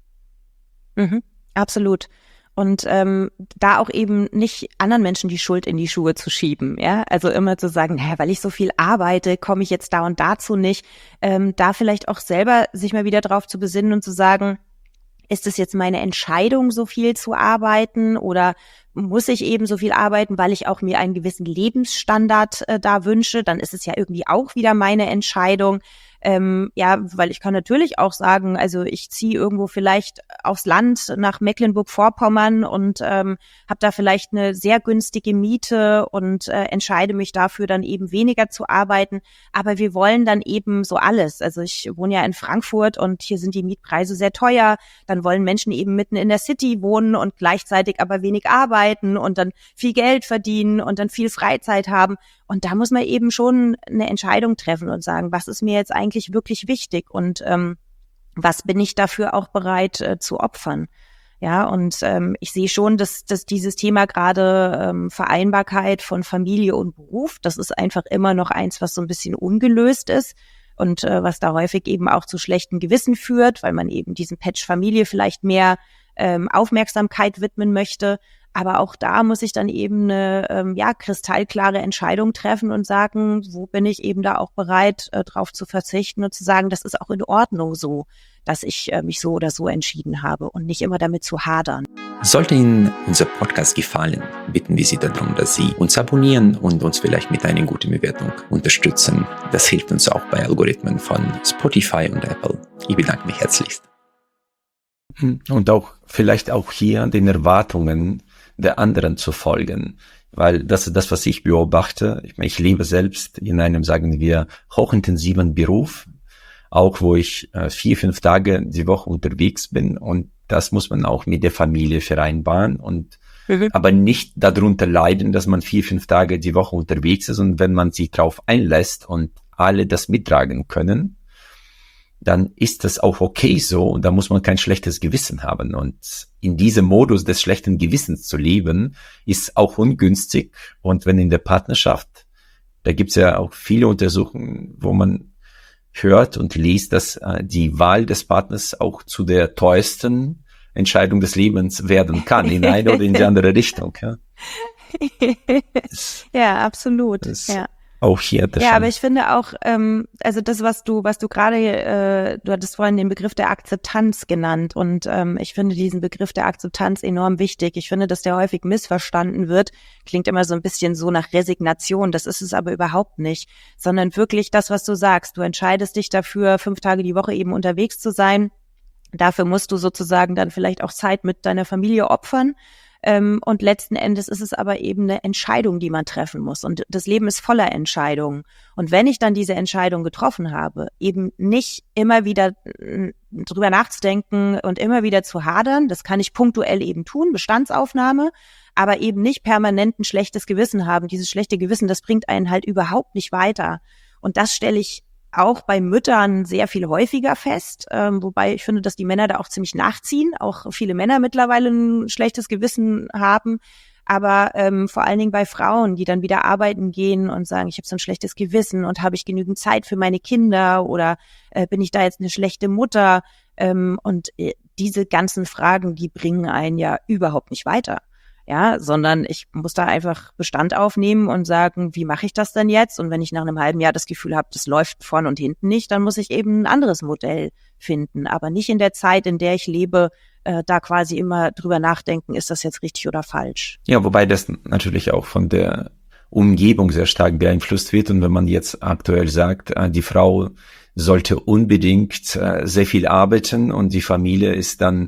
Absolut. Und da auch eben nicht anderen Menschen die Schuld in die Schuhe zu schieben, ja, also immer zu sagen, naja, weil ich so viel arbeite, komme ich jetzt da und dazu nicht, da vielleicht auch selber sich mal wieder drauf zu besinnen und zu sagen, ist es jetzt meine Entscheidung, so viel zu arbeiten oder muss ich eben so viel arbeiten, weil ich auch mir einen gewissen Lebensstandard da wünsche, dann ist es ja irgendwie auch wieder meine Entscheidung. Weil ich kann natürlich auch sagen, also ich ziehe irgendwo vielleicht aufs Land nach Mecklenburg-Vorpommern und habe da vielleicht eine sehr günstige Miete und entscheide mich dafür, dann eben weniger zu arbeiten. Aber wir wollen dann eben so alles. Also ich wohne ja in Frankfurt und hier sind die Mietpreise sehr teuer. Dann wollen Menschen eben mitten in der City wohnen und gleichzeitig aber wenig arbeiten und dann viel Geld verdienen und dann viel Freizeit haben. Und da muss man eben schon eine Entscheidung treffen und sagen, was ist mir jetzt eigentlich wirklich wichtig und was bin ich dafür auch bereit zu opfern. Ja, und ich sehe schon, dass dieses Thema gerade Vereinbarkeit von Familie und Beruf, das ist einfach immer noch eins, was so ein bisschen ungelöst ist und was da häufig eben auch zu schlechten Gewissen führt, weil man eben diesem Patch Familie vielleicht mehr Aufmerksamkeit widmen möchte. Aber auch da muss ich dann eben eine kristallklare Entscheidung treffen und sagen, wo bin ich eben da auch bereit, drauf zu verzichten und zu sagen, das ist auch in Ordnung so, dass ich mich so oder so entschieden habe und nicht immer damit zu hadern. Sollte Ihnen unser Podcast gefallen, bitten wir Sie darum, dass Sie uns abonnieren und uns vielleicht mit einer guten Bewertung unterstützen. Das hilft uns auch bei Algorithmen von Spotify und Apple. Ich bedanke mich herzlichst. Und auch vielleicht auch hier den Erwartungen der anderen zu folgen, weil das ist das, was ich beobachte. Ich lebe selbst in einem, sagen wir, hochintensiven Beruf, auch wo ich 4-5 Tage die Woche unterwegs bin und das muss man auch mit der Familie vereinbaren und aber nicht darunter leiden, dass man 4-5 Tage die Woche unterwegs ist und wenn man sich darauf einlässt und alle das mittragen können, dann ist das auch okay so und da muss man kein schlechtes Gewissen haben. Und in diesem Modus des schlechten Gewissens zu leben, ist auch ungünstig. Und wenn in der Partnerschaft, da gibt's ja auch viele Untersuchungen, wo man hört und liest, dass die Wahl des Partners auch zu der teuersten Entscheidung des Lebens werden kann, in eine oder in die andere Richtung. Ja, ja, absolut. Ja. Auch hier. Ja, aber ich finde auch, also das, was du gerade, du hattest vorhin den Begriff der Akzeptanz genannt und ich finde diesen Begriff der Akzeptanz enorm wichtig. Ich finde, dass der häufig missverstanden wird. Klingt immer so ein bisschen so nach Resignation. Das ist es aber überhaupt nicht, sondern wirklich das, was du sagst. Du entscheidest dich dafür, 5 Tage die Woche eben unterwegs zu sein. Dafür musst du sozusagen dann vielleicht auch Zeit mit deiner Familie opfern. Und letzten Endes ist es aber eben eine Entscheidung, die man treffen muss. Und das Leben ist voller Entscheidungen. Und wenn ich dann diese Entscheidung getroffen habe, eben nicht immer wieder drüber nachzudenken und immer wieder zu hadern, das kann ich punktuell eben tun, Bestandsaufnahme, aber eben nicht permanent ein schlechtes Gewissen haben. Dieses schlechte Gewissen, das bringt einen halt überhaupt nicht weiter. Und das stelle ich auch bei Müttern sehr viel häufiger fest, wobei ich finde, dass die Männer da auch ziemlich nachziehen, auch viele Männer mittlerweile ein schlechtes Gewissen haben, aber vor allen Dingen bei Frauen, die dann wieder arbeiten gehen und sagen, ich habe so ein schlechtes Gewissen und habe ich genügend Zeit für meine Kinder oder bin ich da jetzt eine schlechte Mutter, und diese ganzen Fragen, die bringen einen ja überhaupt nicht weiter. Ja, sondern ich muss da einfach Bestand aufnehmen und sagen, wie mache ich das denn jetzt? Und wenn ich nach einem halben Jahr das Gefühl habe, das läuft vorn und hinten nicht, dann muss ich eben ein anderes Modell finden. Aber nicht in der Zeit, in der ich lebe, da quasi immer drüber nachdenken, ist das jetzt richtig oder falsch? Ja, wobei das natürlich auch von der Umgebung sehr stark beeinflusst wird. Und wenn man jetzt aktuell sagt, die Frau sollte unbedingt sehr viel arbeiten und die Familie ist dann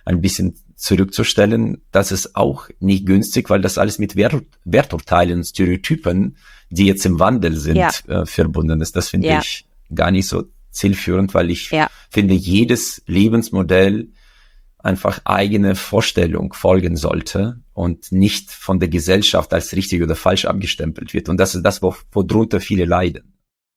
ein bisschen zurückzustellen. Das ist auch nicht günstig, weil das alles mit Werturteilen und Stereotypen, die jetzt im Wandel sind, verbunden ist. Das finde ich gar nicht so zielführend, weil ich finde, jedes Lebensmodell einfach eigene Vorstellung folgen sollte und nicht von der Gesellschaft als richtig oder falsch abgestempelt wird. Und das ist das, worunter viele leiden.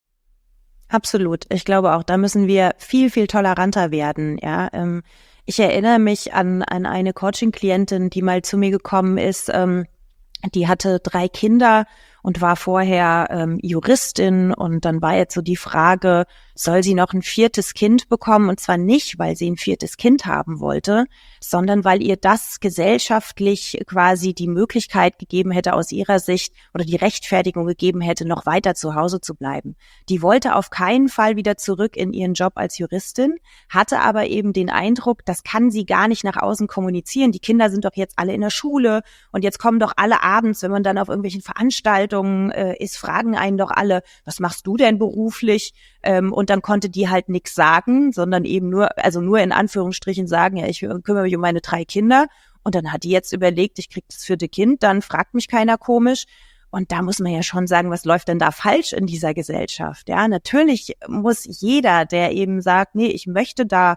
Absolut. Ich glaube auch, da müssen wir viel, viel toleranter werden. Ja, ich erinnere mich an eine Coaching-Klientin, die mal zu mir gekommen ist. Die hatte 3 Kinder und war vorher Juristin, und dann war jetzt so die Frage, soll sie noch ein 4. Kind bekommen? Und zwar nicht, weil sie ein 4. Kind haben wollte, sondern weil ihr das gesellschaftlich quasi die Möglichkeit gegeben hätte aus ihrer Sicht oder die Rechtfertigung gegeben hätte, noch weiter zu Hause zu bleiben. Die wollte auf keinen Fall wieder zurück in ihren Job als Juristin, hatte aber eben den Eindruck, das kann sie gar nicht nach außen kommunizieren. Die Kinder sind doch jetzt alle in der Schule und jetzt kommen doch alle abends, wenn man dann auf irgendwelchen Veranstaltungen ist, fragen einen doch alle, was machst du denn beruflich? Und dann konnte die halt nichts sagen, sondern eben nur in Anführungsstrichen sagen, ja, ich kümmere mich um meine 3 Kinder. Und dann hat die jetzt überlegt, ich kriege das 4. Kind, dann fragt mich keiner komisch. Und da muss man ja schon sagen, was läuft denn da falsch in dieser Gesellschaft? Ja, natürlich muss jeder, der eben sagt, nee, ich möchte da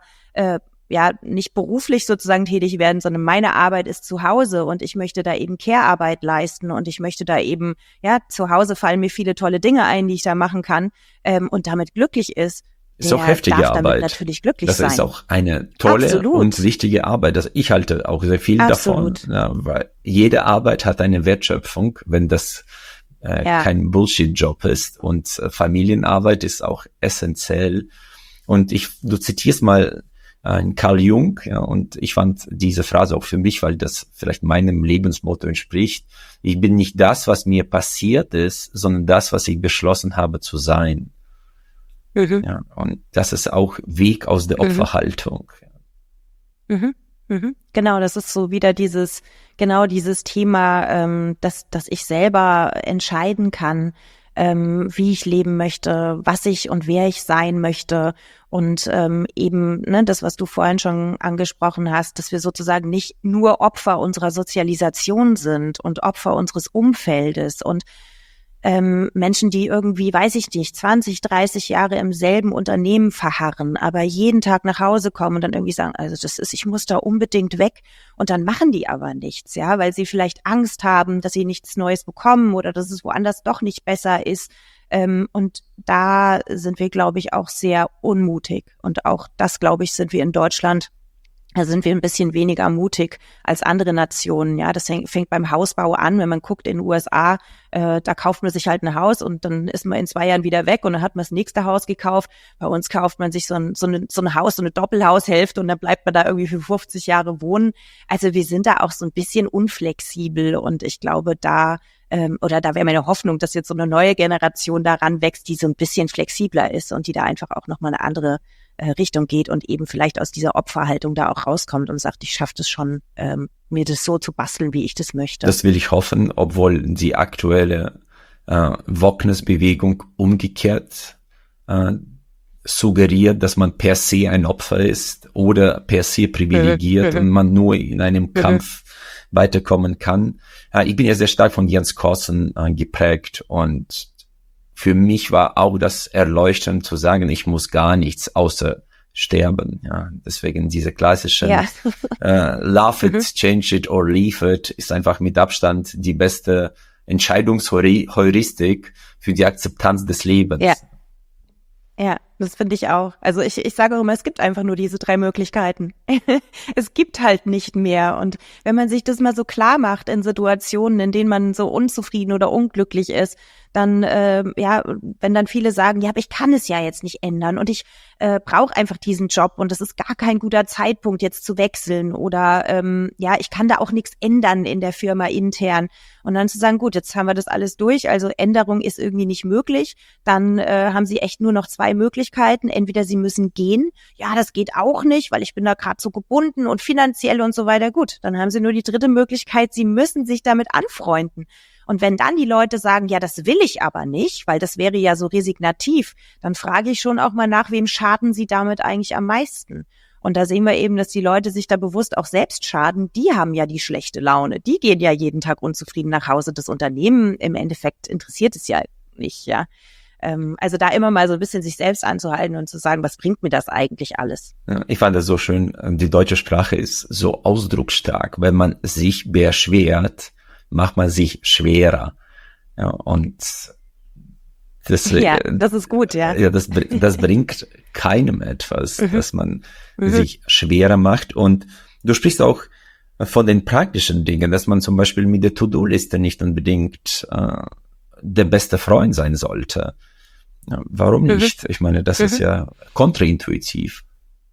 nicht beruflich sozusagen tätig werden, sondern meine Arbeit ist zu Hause und ich möchte da eben Care-Arbeit leisten und ich möchte da eben, zu Hause fallen mir viele tolle Dinge ein, die ich da machen kann, und damit glücklich ist. Ist auch heftige darf Arbeit. Damit natürlich glücklich sein. Das ist auch eine tolle und wichtige Arbeit. Ich halte auch sehr viel davon, weil jede Arbeit hat eine Wertschöpfung, wenn das kein Bullshit-Job ist, und Familienarbeit ist auch essentiell. Und du zitierst mal Carl Jung, und ich fand diese Phrase auch für mich, weil das vielleicht meinem Lebensmotto entspricht. Ich bin nicht das, was mir passiert ist, sondern das, was ich beschlossen habe zu sein. Mhm. Ja, und das ist auch Weg aus der Opferhaltung. Mhm. Mhm. Genau, das ist so wieder dieses Thema, dass ich selber entscheiden kann, wie ich leben möchte, was ich und wer ich sein möchte, und eben das, was du vorhin schon angesprochen hast, dass wir sozusagen nicht nur Opfer unserer Sozialisation sind und Opfer unseres Umfeldes und Menschen, die irgendwie, weiß ich nicht, 20, 30 Jahre im selben Unternehmen verharren, aber jeden Tag nach Hause kommen und dann irgendwie sagen, also ich muss da unbedingt weg, und dann machen die aber nichts, weil sie vielleicht Angst haben, dass sie nichts Neues bekommen oder dass es woanders doch nicht besser ist. Und da sind wir, glaube ich, auch sehr unmutig, und auch das, glaube ich, sind wir in Deutschland. Da sind wir ein bisschen weniger mutig als andere Nationen. Ja, das fängt beim Hausbau an. Wenn man guckt in den USA, da kauft man sich halt ein Haus und dann ist man in 2 Jahren wieder weg und dann hat man das nächste Haus gekauft. Bei uns kauft man sich so ein Haus, so eine Doppelhaushälfte, und dann bleibt man da irgendwie für 50 Jahre wohnen. Also wir sind da auch so ein bisschen unflexibel, und ich glaube, da wäre meine Hoffnung, dass jetzt so eine neue Generation daran wächst, die so ein bisschen flexibler ist und die da einfach auch nochmal eine andere Richtung geht und eben vielleicht aus dieser Opferhaltung da auch rauskommt und sagt, ich schaffe das schon, mir das so zu basteln, wie ich das möchte. Das will ich hoffen, obwohl die aktuelle Wokeness-Bewegung umgekehrt suggeriert, dass man per se ein Opfer ist oder per se privilegiert und man nur in einem Kampf weiterkommen kann. Ich bin ja sehr stark von Jens Korsen geprägt, und für mich war auch das erleuchtend zu sagen, ich muss gar nichts außer sterben. Ja, deswegen diese klassische Love it, change it or leave it ist einfach mit Abstand die beste Entscheidungsheuristik für die Akzeptanz des Lebens. Ja, das finde ich auch. Also ich sage auch immer, es gibt einfach nur diese 3 Möglichkeiten. Es gibt halt nicht mehr. Und wenn man sich das mal so klar macht in Situationen, in denen man so unzufrieden oder unglücklich ist, dann, wenn dann viele sagen, ja, aber ich kann es ja jetzt nicht ändern und ich brauche einfach diesen Job und es ist gar kein guter Zeitpunkt, jetzt zu wechseln, oder ich kann da auch nichts ändern in der Firma intern. Und dann zu sagen, gut, jetzt haben wir das alles durch, also Änderung ist irgendwie nicht möglich, dann haben sie echt nur noch 2 Möglichkeiten. Entweder sie müssen gehen, ja, das geht auch nicht, weil ich bin da gerade so gebunden und finanziell und so weiter. Gut, dann haben sie nur die 3. Möglichkeit, sie müssen sich damit anfreunden. Und wenn dann die Leute sagen, ja, das will ich aber nicht, weil das wäre ja so resignativ, dann frage ich schon auch mal nach, wem schaden sie damit eigentlich am meisten? Und da sehen wir eben, dass die Leute sich da bewusst auch selbst schaden. Die haben ja die schlechte Laune. Die gehen ja jeden Tag unzufrieden nach Hause. Das Unternehmen im Endeffekt interessiert es ja nicht, ja. Also da immer mal so ein bisschen sich selbst anzuhalten und zu sagen, was bringt mir das eigentlich alles? Ja, ich fand das so schön. Die deutsche Sprache ist so ausdrucksstark. Wenn man sich beschwert, macht man sich schwerer. Ja, und ja, das ist gut, ja. Ja, das bringt keinem etwas, dass man sich schwerer macht. Und du sprichst auch von den praktischen Dingen, dass man zum Beispiel mit der To-Do-Liste nicht unbedingt der beste Freund sein sollte. Ja, warum nicht? Ich meine, das ist ja kontraintuitiv.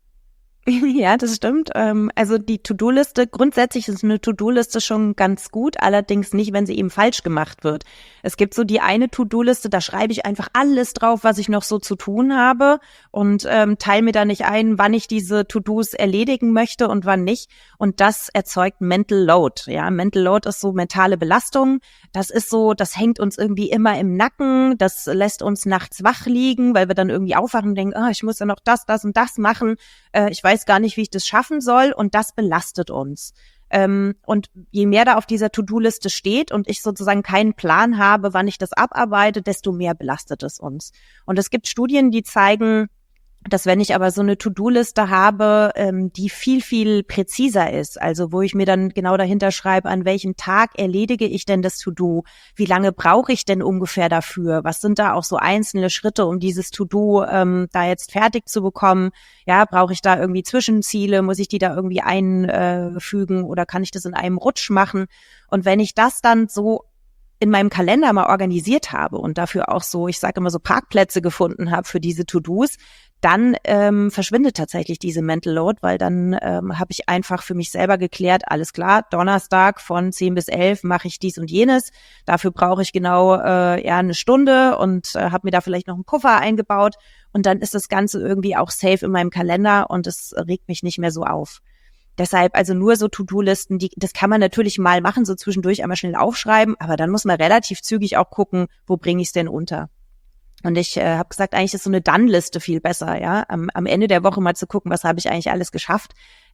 Ja, das stimmt. Also die To-Do-Liste, grundsätzlich ist eine To-Do-Liste schon ganz gut, allerdings nicht, wenn sie eben falsch gemacht wird. Es gibt so die eine To-Do-Liste, da schreibe ich einfach alles drauf, was ich noch so zu tun habe und teile mir da nicht ein, wann ich diese To-Dos erledigen möchte und wann nicht. Und das erzeugt Mental Load. Ja, Mental Load ist so mentale Belastung. Das ist so, das hängt uns irgendwie immer im Nacken. Das lässt uns nachts wach liegen, weil wir dann irgendwie aufwachen und denken, ich muss ja noch das und das machen. Ich weiß gar nicht, wie ich das schaffen soll, und das belastet uns. Und je mehr da auf dieser To-Do-Liste steht und ich sozusagen keinen Plan habe, wann ich das abarbeite, desto mehr belastet es uns. Und es gibt Studien, die zeigen, dass wenn ich aber so eine To-Do-Liste habe, die viel, viel präziser ist, also wo ich mir dann genau dahinter schreibe, an welchem Tag erledige ich denn das To-Do, wie lange brauche ich denn ungefähr dafür, was sind da auch so einzelne Schritte, um dieses To-Do da jetzt fertig zu bekommen, ja, brauche ich da irgendwie Zwischenziele, muss ich die da irgendwie einfügen oder kann ich das in einem Rutsch machen? Und wenn ich das dann so in meinem Kalender mal organisiert habe und dafür auch so, ich sage immer so Parkplätze gefunden habe für diese To-Dos, dann verschwindet tatsächlich diese Mental Load, weil dann habe ich einfach für mich selber geklärt, alles klar, Donnerstag von 10 bis 11 mache ich dies und jenes. Dafür brauche ich genau eine Stunde und habe mir da vielleicht noch einen Puffer eingebaut. Und dann ist das Ganze irgendwie auch safe in meinem Kalender und es regt mich nicht mehr so auf. Deshalb also nur so To-Do-Listen, das kann man natürlich mal machen, so zwischendurch einmal schnell aufschreiben, aber dann muss man relativ zügig auch gucken, wo bringe ich es denn unter. Und ich habe gesagt, eigentlich ist so eine Done-Liste viel besser, ja, am Ende der Woche mal zu gucken, was habe ich eigentlich alles geschafft.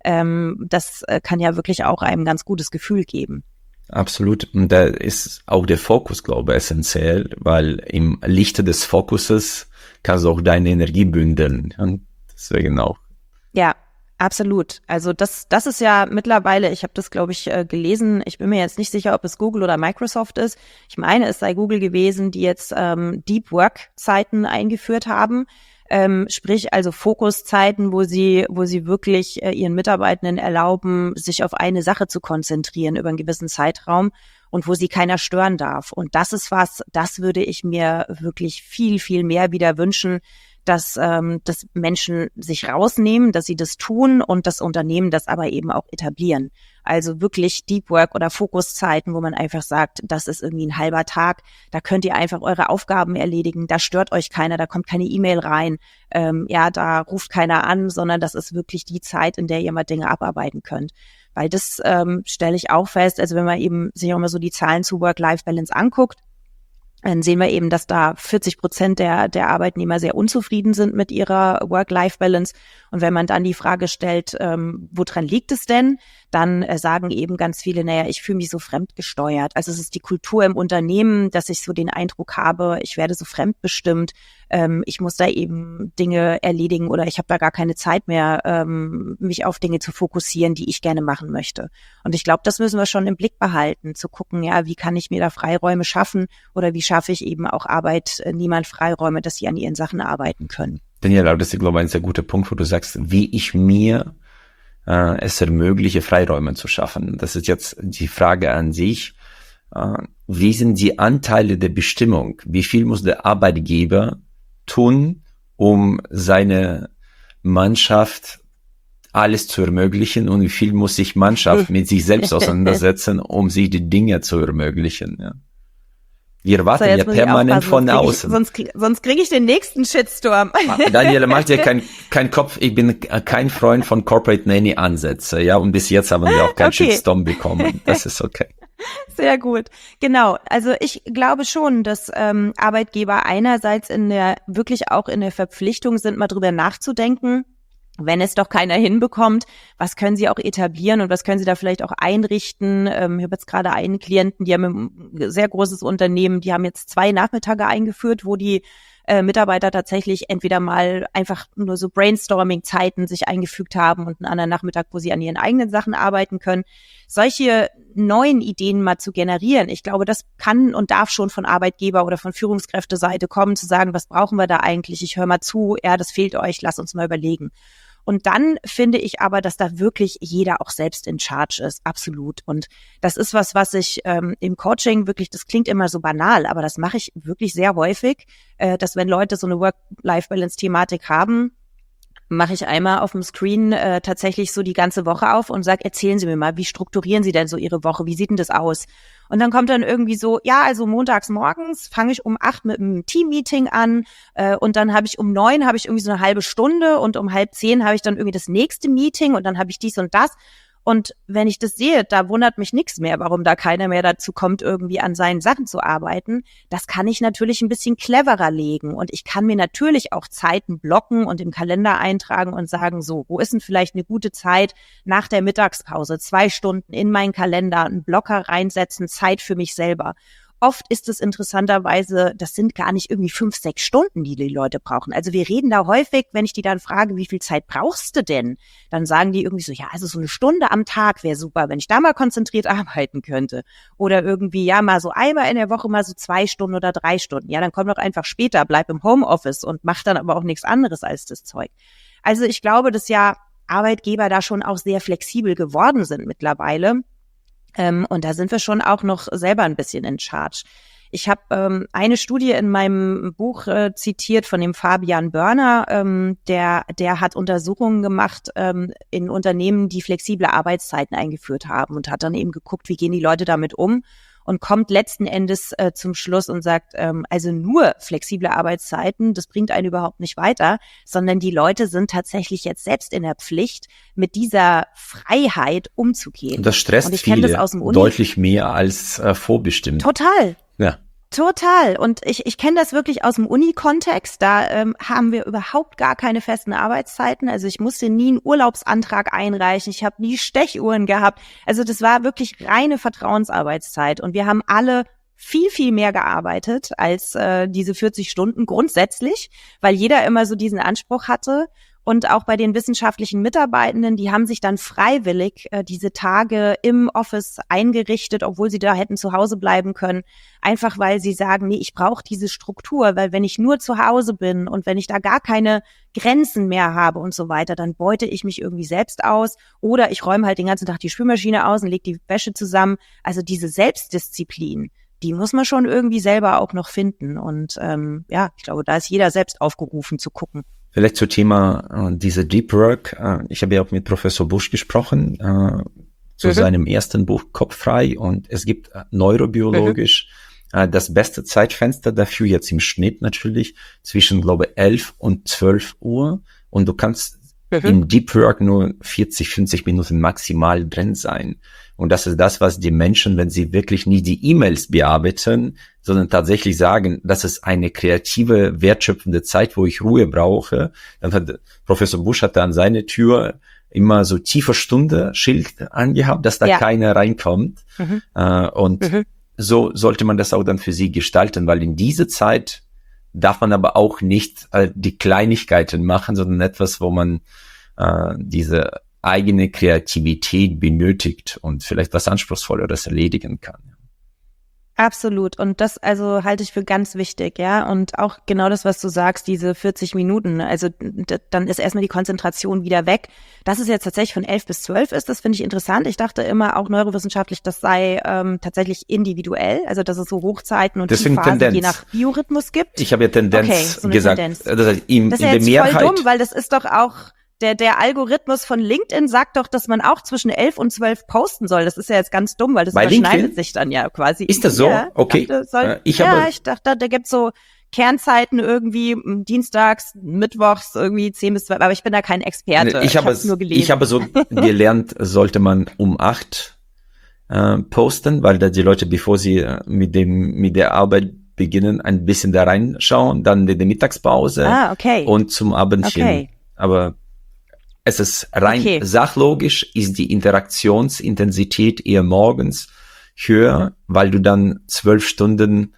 Das kann ja wirklich auch einem ganz gutes Gefühl geben. Absolut. Und da ist auch der Fokus, glaube ich, essentiell, weil im Lichte des Fokuses kannst du auch deine Energie bündeln. Und deswegen auch. Ja. Absolut. Also das ist ja mittlerweile, ich habe das, glaube ich, gelesen, ich bin mir jetzt nicht sicher, ob es Google oder Microsoft ist. Ich meine, es sei Google gewesen, die jetzt Deep Work-Zeiten eingeführt haben. Sprich also Fokuszeiten, wo sie wirklich ihren Mitarbeitenden erlauben, sich auf eine Sache zu konzentrieren über einen gewissen Zeitraum und wo sie keiner stören darf. Und das ist das würde ich mir wirklich viel, viel mehr wieder wünschen, dass Menschen sich rausnehmen, dass sie das tun und das Unternehmen das aber eben auch etablieren. Also wirklich Deep Work oder Fokuszeiten, wo man einfach sagt, das ist irgendwie ein halber Tag, da könnt ihr einfach eure Aufgaben erledigen, da stört euch keiner, da kommt keine E-Mail rein, da ruft keiner an, sondern das ist wirklich die Zeit, in der ihr mal Dinge abarbeiten könnt. Weil das stelle ich auch fest, also wenn man eben sich auch mal so die Zahlen zu Work-Life-Balance anguckt, dann sehen wir eben, dass da 40% der Arbeitnehmer sehr unzufrieden sind mit ihrer Work-Life-Balance. Und wenn man dann die Frage stellt, woran liegt es denn, dann sagen eben ganz viele, ich fühle mich so fremdgesteuert. Also es ist die Kultur im Unternehmen, dass ich so den Eindruck habe, ich werde so fremdbestimmt. Ich muss da eben Dinge erledigen oder ich habe da gar keine Zeit mehr, mich auf Dinge zu fokussieren, die ich gerne machen möchte. Und ich glaube, das müssen wir schon im Blick behalten, zu gucken, wie kann ich mir da Freiräume schaffen oder wie schaffe ich eben auch Arbeitnehmern Freiräume, dass sie an ihren Sachen arbeiten können. Daniela, das ist, glaube ich, ein sehr guter Punkt, wo du sagst, wie ich mir es ermögliche, Freiräume zu schaffen. Das ist jetzt die Frage an sich. Wie sind die Anteile der Bestimmung? Wie viel muss der Arbeitgeber tun, um seine Mannschaft alles zu ermöglichen, und wie viel muss sich Mannschaft mit sich selbst auseinandersetzen, um sich die Dinge zu ermöglichen? Ja. Wir warten ja permanent von außen. Sonst kriege ich den nächsten Shitstorm. Daniela, mach dir kein Kopf. Ich bin kein Freund von Corporate Nanny Ansätze, ja. Und bis jetzt haben wir auch keinen Shitstorm bekommen. Das ist okay. Sehr gut. Genau. Also ich glaube schon, dass Arbeitgeber einerseits wirklich auch in der Verpflichtung sind, mal drüber nachzudenken, Wenn es doch keiner hinbekommt, was können Sie auch etablieren und was können Sie da vielleicht auch einrichten? Ich habe jetzt gerade einen Klienten, die haben ein sehr großes Unternehmen, die haben jetzt 2 Nachmittage eingeführt, wo die Mitarbeiter tatsächlich entweder mal einfach nur so Brainstorming-Zeiten sich eingefügt haben und einen anderen Nachmittag, wo sie an ihren eigenen Sachen arbeiten können. Solche neuen Ideen mal zu generieren, ich glaube, das kann und darf schon von Arbeitgeber oder von Führungskräfteseite kommen, zu sagen, was brauchen wir da eigentlich? Ich höre mal zu, ja, das fehlt euch, lasst uns mal überlegen. Und dann finde ich aber, dass da wirklich jeder auch selbst in charge ist, absolut. Und das ist was ich im Coaching wirklich, das klingt immer so banal, aber das mache ich wirklich sehr häufig, dass wenn Leute so eine Work-Life-Balance-Thematik haben, mache ich einmal auf dem Screen tatsächlich so die ganze Woche auf und sage, erzählen Sie mir mal, wie strukturieren Sie denn so Ihre Woche, wie sieht denn das aus? Und dann kommt dann irgendwie so, ja, also montags morgens fange ich um 8 mit einem Team-Meeting an und dann habe ich um 9 habe ich irgendwie so eine halbe Stunde und um 9:30 habe ich dann irgendwie das nächste Meeting und dann habe ich dies und das. Und wenn ich das sehe, da wundert mich nichts mehr, warum da keiner mehr dazu kommt, irgendwie an seinen Sachen zu arbeiten. Das kann ich natürlich ein bisschen cleverer legen. Und ich kann mir natürlich auch Zeiten blocken und im Kalender eintragen und sagen, so, wo ist denn vielleicht eine gute Zeit nach der Mittagspause? 2 Stunden in meinen Kalender, einen Blocker reinsetzen, Zeit für mich selber. Oft ist es interessanterweise, das sind gar nicht irgendwie 5, 6 Stunden, die Leute brauchen. Also wir reden da häufig, wenn ich die dann frage, wie viel Zeit brauchst du denn? Dann sagen die irgendwie so, ja, also so 1 Stunde am Tag wäre super, wenn ich da mal konzentriert arbeiten könnte. Oder irgendwie, ja, mal so einmal in der Woche mal so 2 Stunden oder 3 Stunden. Ja, dann komm doch einfach später, bleib im Homeoffice und mach dann aber auch nichts anderes als das Zeug. Also ich glaube, dass ja Arbeitgeber da schon auch sehr flexibel geworden sind mittlerweile. Und da sind wir schon auch noch selber ein bisschen in charge. Ich habe eine Studie in meinem Buch zitiert von dem Fabian Börner, der hat Untersuchungen gemacht in Unternehmen, die flexible Arbeitszeiten eingeführt haben und hat dann eben geguckt, wie gehen die Leute damit um und kommt letzten Endes zum Schluss und sagt, also nur flexible Arbeitszeiten, das bringt einen überhaupt nicht weiter, sondern die Leute sind tatsächlich jetzt selbst in der Pflicht, mit dieser Freiheit umzugehen. Und das stresst viele deutlich mehr als vorbestimmt. Total. Ja. Total. Und ich kenne das wirklich aus dem Uni-Kontext. Da haben wir überhaupt gar keine festen Arbeitszeiten. Also ich musste nie einen Urlaubsantrag einreichen. Ich habe nie Stechuhren gehabt. Also das war wirklich reine Vertrauensarbeitszeit. Und wir haben alle viel, viel mehr gearbeitet als diese 40 Stunden grundsätzlich, weil jeder immer so diesen Anspruch hatte. Und auch bei den wissenschaftlichen Mitarbeitenden, die haben sich dann freiwillig diese Tage im Office eingerichtet, obwohl sie da hätten zu Hause bleiben können. Einfach weil sie sagen, nee, ich brauche diese Struktur, weil wenn ich nur zu Hause bin und wenn ich da gar keine Grenzen mehr habe und so weiter, dann beute ich mich irgendwie selbst aus oder ich räume halt den ganzen Tag die Spülmaschine aus und lege die Wäsche zusammen. Also diese Selbstdisziplin, die muss man schon irgendwie selber auch noch finden. Und ja, ich glaube, da ist jeder selbst aufgerufen zu gucken. Vielleicht zum Thema diese Deep Work. Ich habe ja auch mit Professor Busch gesprochen zu seinem ersten Buch Kopf frei und es gibt neurobiologisch das beste Zeitfenster dafür jetzt im Schnitt natürlich zwischen, glaube 11 und 12 Uhr und du kannst im Deep Work nur 40, 50 Minuten maximal drin sein. Und das ist das, was die Menschen, wenn sie wirklich nicht die E-Mails bearbeiten, sondern tatsächlich sagen, das ist eine kreative, wertschöpfende Zeit, wo ich Ruhe brauche. Dann hat Professor Busch hatte an seine Tür immer so tiefe Stunde Schild angehabt, dass da keiner reinkommt. So sollte man das auch dann für sie gestalten, weil in dieser Zeit darf man aber auch nicht die Kleinigkeiten machen, sondern etwas, wo man diese eigene Kreativität benötigt und vielleicht was Anspruchsvolleres erledigen kann. Absolut. Und das also halte ich für ganz wichtig, ja. Und auch genau das, was du sagst, diese 40 Minuten, also dann ist erstmal die Konzentration wieder weg. Dass es jetzt tatsächlich von 11 bis 12 ist, das finde ich interessant. Ich dachte immer auch neurowissenschaftlich, das sei tatsächlich individuell, also dass es so Hochzeiten und Tiefphasen je nach Biorhythmus gibt. Ich habe ja Tendenz so gesagt. Tendenz. Das heißt, in das ist der jetzt Mehrheit, voll dumm, weil das ist doch auch der Algorithmus von LinkedIn sagt doch, dass man auch zwischen 11 und 12 posten soll. Das ist ja jetzt ganz dumm, weil das überschneidet sich dann ja quasi. Ist das so? Ja, okay. Ich dachte, da gibt's so Kernzeiten irgendwie dienstags, mittwochs irgendwie 10 bis 12, aber ich bin da kein Experte. Ich habe nur gelesen. Ich habe so gelernt, sollte man um 8 posten, weil da die Leute, bevor sie mit der Arbeit beginnen, ein bisschen da reinschauen, dann in der Mittagspause und zum Abendchen. Okay. Aber es ist rein sachlogisch, ist die Interaktionsintensität eher morgens höher, weil du dann 12 Stunden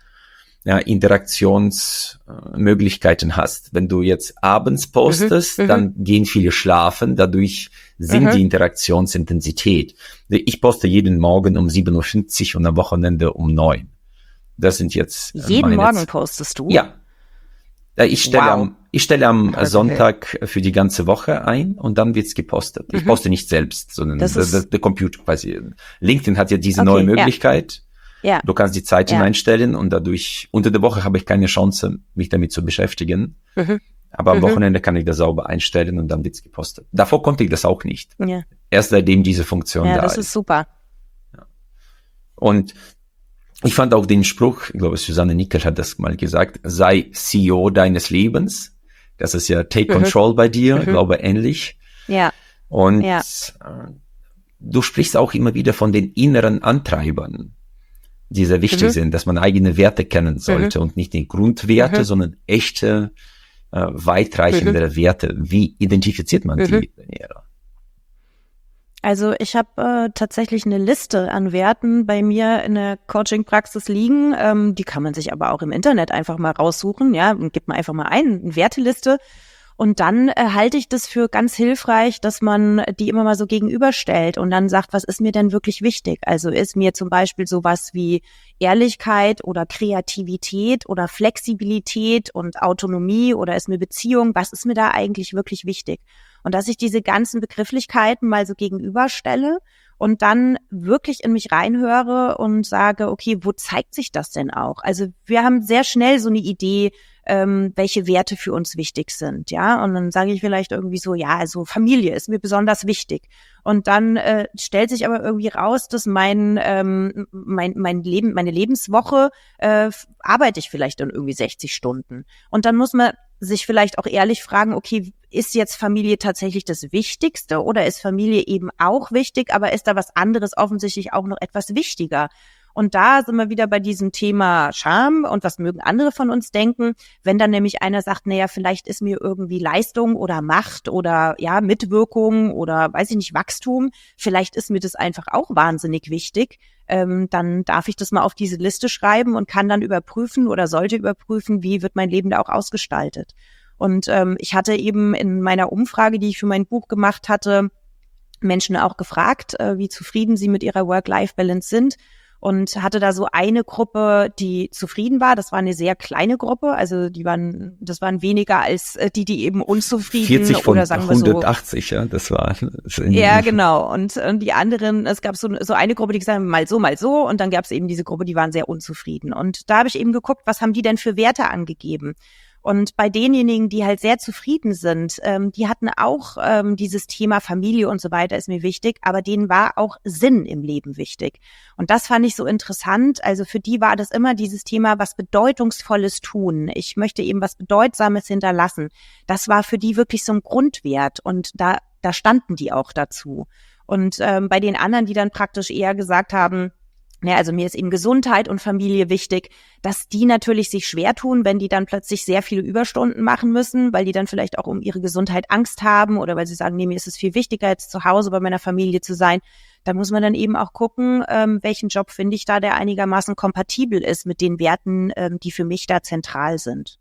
Interaktionsmöglichkeiten hast. Wenn du jetzt abends postest, dann gehen viele schlafen, dadurch sinkt die Interaktionsintensität. Ich poste jeden Morgen um 7:50 Uhr und am Wochenende um 9. Das sind jetzt jeden Morgen postest du? Ja. Ich stelle am Sonntag für die ganze Woche ein und dann wird's gepostet. Ich poste nicht selbst, sondern der Computer quasi. LinkedIn hat ja diese neue Möglichkeit. Ja. Du kannst die Zeit einstellen und dadurch, unter der Woche habe ich keine Chance, mich damit zu beschäftigen. Aber am Wochenende kann ich das sauber einstellen und dann wird's gepostet. Davor konnte ich das auch nicht. Ja. Erst seitdem diese Funktion da ist. Ja, das ist super. Ja. Und ich fand auch den Spruch, ich glaube, Susanne Nickel hat das mal gesagt, sei CEO deines Lebens. Das ist ja Take Control bei dir, ich glaube, ähnlich. Ja. Und du sprichst auch immer wieder von den inneren Antreibern, die sehr wichtig sind, dass man eigene Werte kennen sollte und nicht die Grundwerte, sondern echte, weitreichende Werte. Wie identifiziert man die? Also ich habe tatsächlich eine Liste an Werten bei mir in der Coaching-Praxis liegen. Die kann man sich aber auch im Internet einfach mal raussuchen, ja, und gibt man einfach mal eine Werteliste. Und dann halte ich das für ganz hilfreich, dass man die immer mal so gegenüberstellt und dann sagt, was ist mir denn wirklich wichtig? Also ist mir zum Beispiel sowas wie Ehrlichkeit oder Kreativität oder Flexibilität und Autonomie oder ist mir Beziehung, was ist mir da eigentlich wirklich wichtig? Und dass ich diese ganzen Begrifflichkeiten mal so gegenüberstelle und dann wirklich in mich reinhöre und sage, okay, wo zeigt sich das denn auch? Also wir haben sehr schnell so eine Idee, welche Werte für uns wichtig sind, ja. Und dann sage ich vielleicht irgendwie so, ja, also Familie ist mir besonders wichtig. Und dann stellt sich aber irgendwie raus, dass mein Leben, meine Lebenswoche arbeite ich vielleicht dann irgendwie 60 Stunden. Und dann muss man sich vielleicht auch ehrlich fragen, okay, ist jetzt Familie tatsächlich das Wichtigste oder ist Familie eben auch wichtig, aber ist da was anderes offensichtlich auch noch etwas wichtiger? Und da sind wir wieder bei diesem Thema Scham und was mögen andere von uns denken, wenn dann nämlich einer sagt, naja, vielleicht ist mir irgendwie Leistung oder Macht oder ja Mitwirkung oder weiß ich nicht, Wachstum, vielleicht ist mir das einfach auch wahnsinnig wichtig, dann darf ich das mal auf diese Liste schreiben und kann dann überprüfen oder sollte überprüfen, wie wird mein Leben da auch ausgestaltet. Und ich hatte eben in meiner Umfrage, die ich für mein Buch gemacht hatte, Menschen auch gefragt, wie zufrieden sie mit ihrer Work-Life-Balance sind. Und hatte da so eine Gruppe, die zufrieden war. Das war eine sehr kleine Gruppe. Also das waren weniger als die eben unzufrieden 40 von oder sagen wir 180, ja, das war. Ja, genau. Und die anderen, es gab so eine Gruppe, die gesagt haben, mal so. Und dann gab es eben diese Gruppe, die waren sehr unzufrieden. Und da habe ich eben geguckt, was haben die denn für Werte angegeben? Und bei denjenigen, die halt sehr zufrieden sind, die hatten auch dieses Thema Familie und so weiter ist mir wichtig, aber denen war auch Sinn im Leben wichtig. Und das fand ich so interessant. Also für die war das immer dieses Thema, was Bedeutungsvolles tun. Ich möchte eben was Bedeutsames hinterlassen. Das war für die wirklich so ein Grundwert und da standen die auch dazu. Und bei den anderen, die dann praktisch eher gesagt haben, ja, also mir ist eben Gesundheit und Familie wichtig, dass die natürlich sich schwer tun, wenn die dann plötzlich sehr viele Überstunden machen müssen, weil die dann vielleicht auch um ihre Gesundheit Angst haben oder weil sie sagen, nee, mir ist es viel wichtiger, jetzt zu Hause bei meiner Familie zu sein. Da muss man dann eben auch gucken, welchen Job finde ich da, der einigermaßen kompatibel ist mit den Werten, die für mich da zentral sind.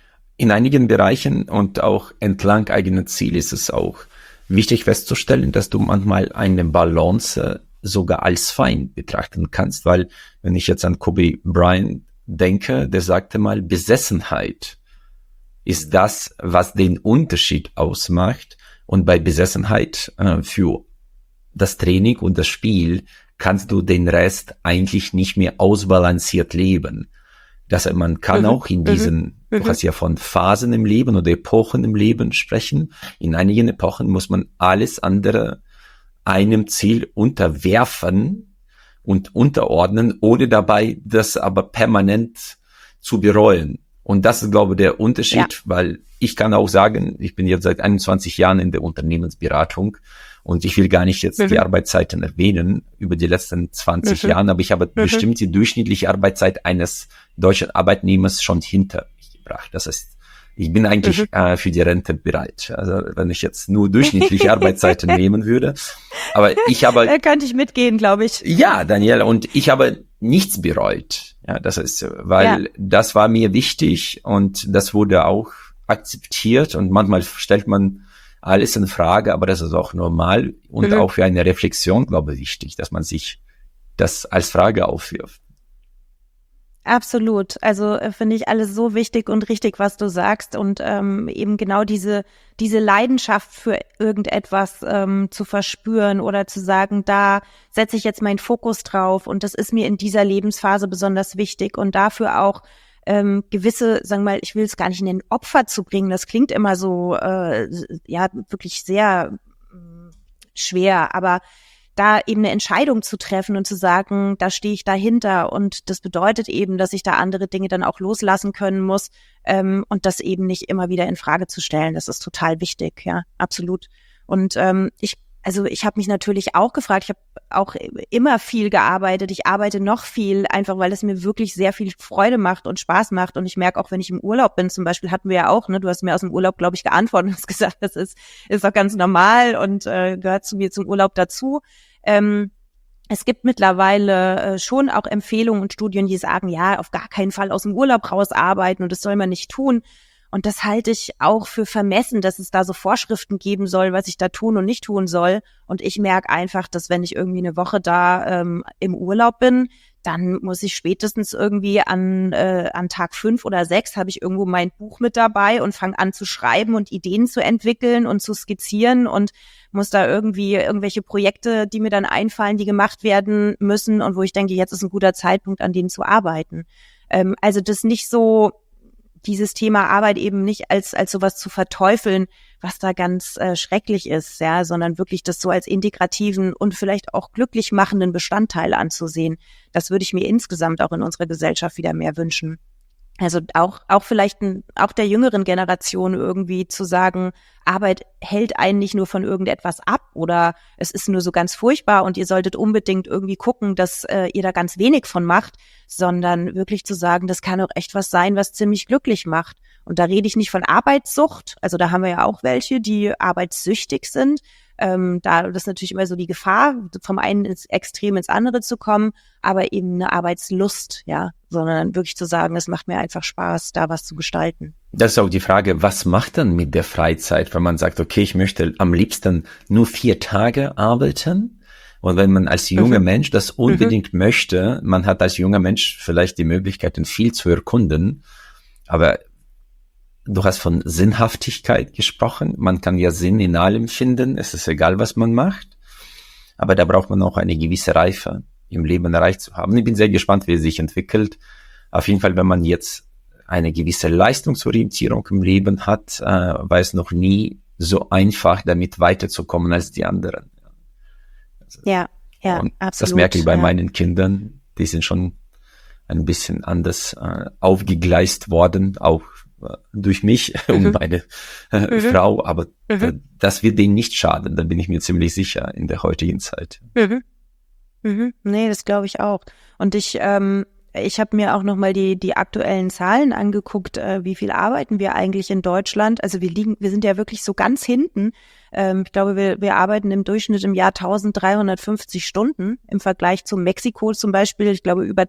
In einigen Bereichen und auch entlang eigener Ziele ist es auch wichtig festzustellen, dass du manchmal eine Balance sogar als Feind betrachten kannst, weil wenn ich jetzt an Kobe Bryant denke, der sagte mal, Besessenheit ist das, was den Unterschied ausmacht und bei Besessenheit für das Training und das Spiel kannst du den Rest eigentlich nicht mehr ausbalanciert leben. Dass man kann auch in diesen, du hast ja von Phasen im Leben oder Epochen im Leben sprechen, in einigen Epochen muss man alles andere einem Ziel unterwerfen und unterordnen, ohne dabei das aber permanent zu bereuen. Und das ist, glaube ich, der Unterschied, weil ich kann auch sagen, ich bin jetzt seit 21 Jahren in der Unternehmensberatung und ich will gar nicht jetzt die Arbeitszeiten erwähnen über die letzten 20 Jahren, aber ich habe bestimmt die durchschnittliche Arbeitszeit eines deutschen Arbeitnehmers schon hinter mich gebracht. Das heißt, Ich bin eigentlich für die Rente bereit. Also wenn ich jetzt nur durchschnittliche Arbeitszeiten nehmen würde. Aber ich habe... Da könnte ich mitgehen, glaube ich. Ja, Daniela, und ich habe nichts bereut. Ja, das ist, weil das war mir wichtig und das wurde auch akzeptiert und manchmal stellt man alles in Frage, aber das ist auch normal und auch für eine Reflexion, glaube ich, wichtig, dass man sich das als Frage aufwirft. Absolut. Also finde ich alles so wichtig und richtig, was du sagst und eben genau diese Leidenschaft für irgendetwas zu verspüren oder zu sagen, da setze ich jetzt meinen Fokus drauf und das ist mir in dieser Lebensphase besonders wichtig und dafür auch gewisse, sagen wir mal, ich will es gar nicht nennen, Opfer zu bringen. Das klingt immer so, wirklich sehr schwer, aber da eben eine Entscheidung zu treffen und zu sagen, da stehe ich dahinter und das bedeutet eben, dass ich da andere Dinge dann auch loslassen können muss und das eben nicht immer wieder in Frage zu stellen. Das ist total wichtig, ja, absolut. Und ich habe mich natürlich auch gefragt, ich habe auch immer viel gearbeitet, ich arbeite noch viel, einfach weil es mir wirklich sehr viel Freude macht und Spaß macht und ich merke auch, wenn ich im Urlaub bin, zum Beispiel hatten wir ja auch, ne, du hast mir aus dem Urlaub, glaube ich, geantwortet und hast gesagt, das ist doch ganz normal und gehört zu mir zum Urlaub dazu. Es gibt mittlerweile schon auch Empfehlungen und Studien, die sagen, ja, auf gar keinen Fall aus dem Urlaub raus arbeiten und das soll man nicht tun. Und das halte ich auch für vermessen, dass es da so Vorschriften geben soll, was ich da tun und nicht tun soll. Und ich merke einfach, dass wenn ich irgendwie eine Woche da im Urlaub bin, dann muss ich spätestens irgendwie an Tag 5 oder 6 habe ich irgendwo mein Buch mit dabei und fange an zu schreiben und Ideen zu entwickeln und zu skizzieren und muss da irgendwie irgendwelche Projekte, die mir dann einfallen, die gemacht werden müssen und wo ich denke, jetzt ist ein guter Zeitpunkt, an denen zu arbeiten. Also das nicht so, dieses Thema Arbeit eben nicht als sowas zu verteufeln, was da ganz schrecklich ist, ja, sondern wirklich das so als integrativen und vielleicht auch glücklich machenden Bestandteil anzusehen. Das würde ich mir insgesamt auch in unserer Gesellschaft wieder mehr wünschen. Also auch vielleicht auch der jüngeren Generation irgendwie zu sagen, Arbeit hält einen nicht nur von irgendetwas ab oder es ist nur so ganz furchtbar und ihr solltet unbedingt irgendwie gucken, dass ihr da ganz wenig von macht, sondern wirklich zu sagen, das kann auch echt was sein, was ziemlich glücklich macht. Und da rede ich nicht von Arbeitssucht, also da haben wir ja auch welche, die arbeitssüchtig sind. Da das ist natürlich immer so die Gefahr, vom einen ins Extrem ins andere zu kommen, aber eben eine Arbeitslust, ja, sondern wirklich zu sagen, es macht mir einfach Spaß, da was zu gestalten. Das ist auch die Frage, was macht dann mit der Freizeit, wenn man sagt, okay, ich möchte am liebsten nur 4 Tage arbeiten? Und wenn man als junger Mensch das unbedingt möchte, man hat als junger Mensch vielleicht die Möglichkeiten, viel zu erkunden, aber du hast von Sinnhaftigkeit gesprochen. Man kann ja Sinn in allem finden. Es ist egal, was man macht. Aber da braucht man auch eine gewisse Reife im Leben erreicht zu haben. Ich bin sehr gespannt, wie es sich entwickelt. Auf jeden Fall, wenn man jetzt eine gewisse Leistungsorientierung im Leben hat, war es noch nie so einfach, damit weiterzukommen als die anderen. Ja, und absolut. Das merke ich bei meinen Kindern. Die sind schon ein bisschen anders aufgegleist worden, auch durch mich und meine Frau, aber das wird denen nicht schaden, da bin ich mir ziemlich sicher in der heutigen Zeit. Nee, das glaube ich auch. Und ich habe mir auch nochmal die aktuellen Zahlen angeguckt, wie viel arbeiten wir eigentlich in Deutschland. Also wir sind ja wirklich so ganz hinten. Ich glaube, wir arbeiten im Durchschnitt im Jahr 1350 Stunden im Vergleich zu Mexiko zum Beispiel. Ich glaube, über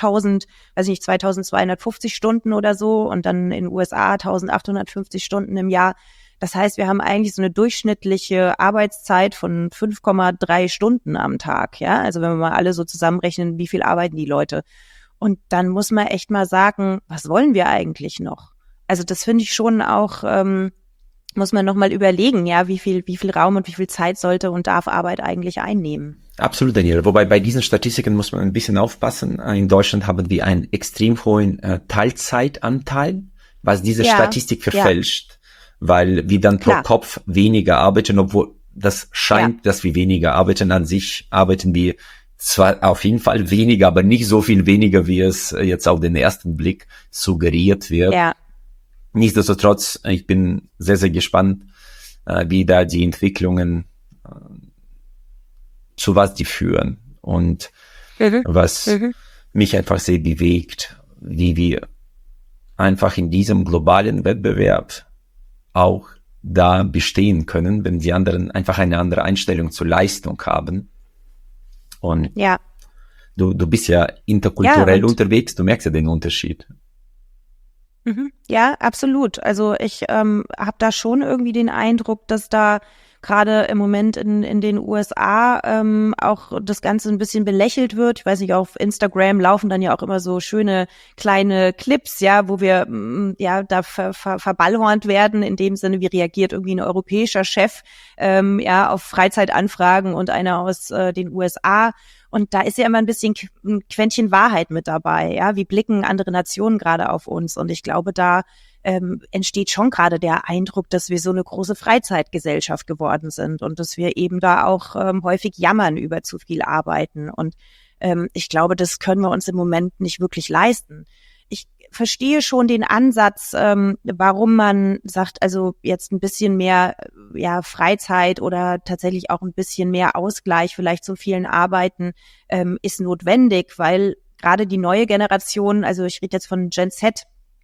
2250 Stunden oder so und dann in den USA 1850 Stunden im Jahr. Das heißt, wir haben eigentlich so eine durchschnittliche Arbeitszeit von 5,3 Stunden am Tag. Ja, also wenn wir mal alle so zusammenrechnen, wie viel arbeiten die Leute? Und dann muss man echt mal sagen, was wollen wir eigentlich noch? Also das finde ich schon auch, muss man noch mal überlegen, ja, wie viel Raum und wie viel Zeit sollte und darf Arbeit eigentlich einnehmen. Absolut, Daniela. Wobei bei diesen Statistiken muss man ein bisschen aufpassen. In Deutschland haben wir einen extrem hohen Teilzeitanteil, was diese Statistik verfälscht, weil wir dann pro Kopf weniger arbeiten, obwohl das scheint, dass wir weniger arbeiten. An sich arbeiten wir zwar auf jeden Fall weniger, aber nicht so viel weniger, wie es jetzt auf den ersten Blick suggeriert wird. Ja. Nichtsdestotrotz, ich bin sehr, sehr gespannt, wie da die Entwicklungen zu was die führen und was mich einfach sehr bewegt, wie wir einfach in diesem globalen Wettbewerb auch da bestehen können, wenn die anderen einfach eine andere Einstellung zur Leistung haben. Und Ja. du bist ja interkulturell unterwegs, du merkst ja den Unterschied. Ja, absolut. Also ich habe da schon irgendwie den Eindruck, dass da gerade im Moment in den USA auch das Ganze ein bisschen belächelt wird. Ich weiß nicht, auf Instagram laufen dann ja auch immer so schöne kleine Clips, ja, wo wir da verballhornt werden, in dem Sinne, wie reagiert irgendwie ein europäischer Chef auf Freizeitanfragen und einer aus den USA. Und da ist ja immer ein bisschen ein Quäntchen Wahrheit mit dabei, ja. Wie blicken andere Nationen gerade auf uns? Und ich glaube, da entsteht schon gerade der Eindruck, dass wir so eine große Freizeitgesellschaft geworden sind und dass wir eben da auch häufig jammern über zu viel Arbeiten. Und ich glaube, das können wir uns im Moment nicht wirklich leisten. Ich verstehe schon den Ansatz, warum man sagt, also jetzt ein bisschen mehr Freizeit oder tatsächlich auch ein bisschen mehr Ausgleich vielleicht zu vielen Arbeiten ist notwendig, weil gerade die neue Generation, also ich rede jetzt von Gen Z,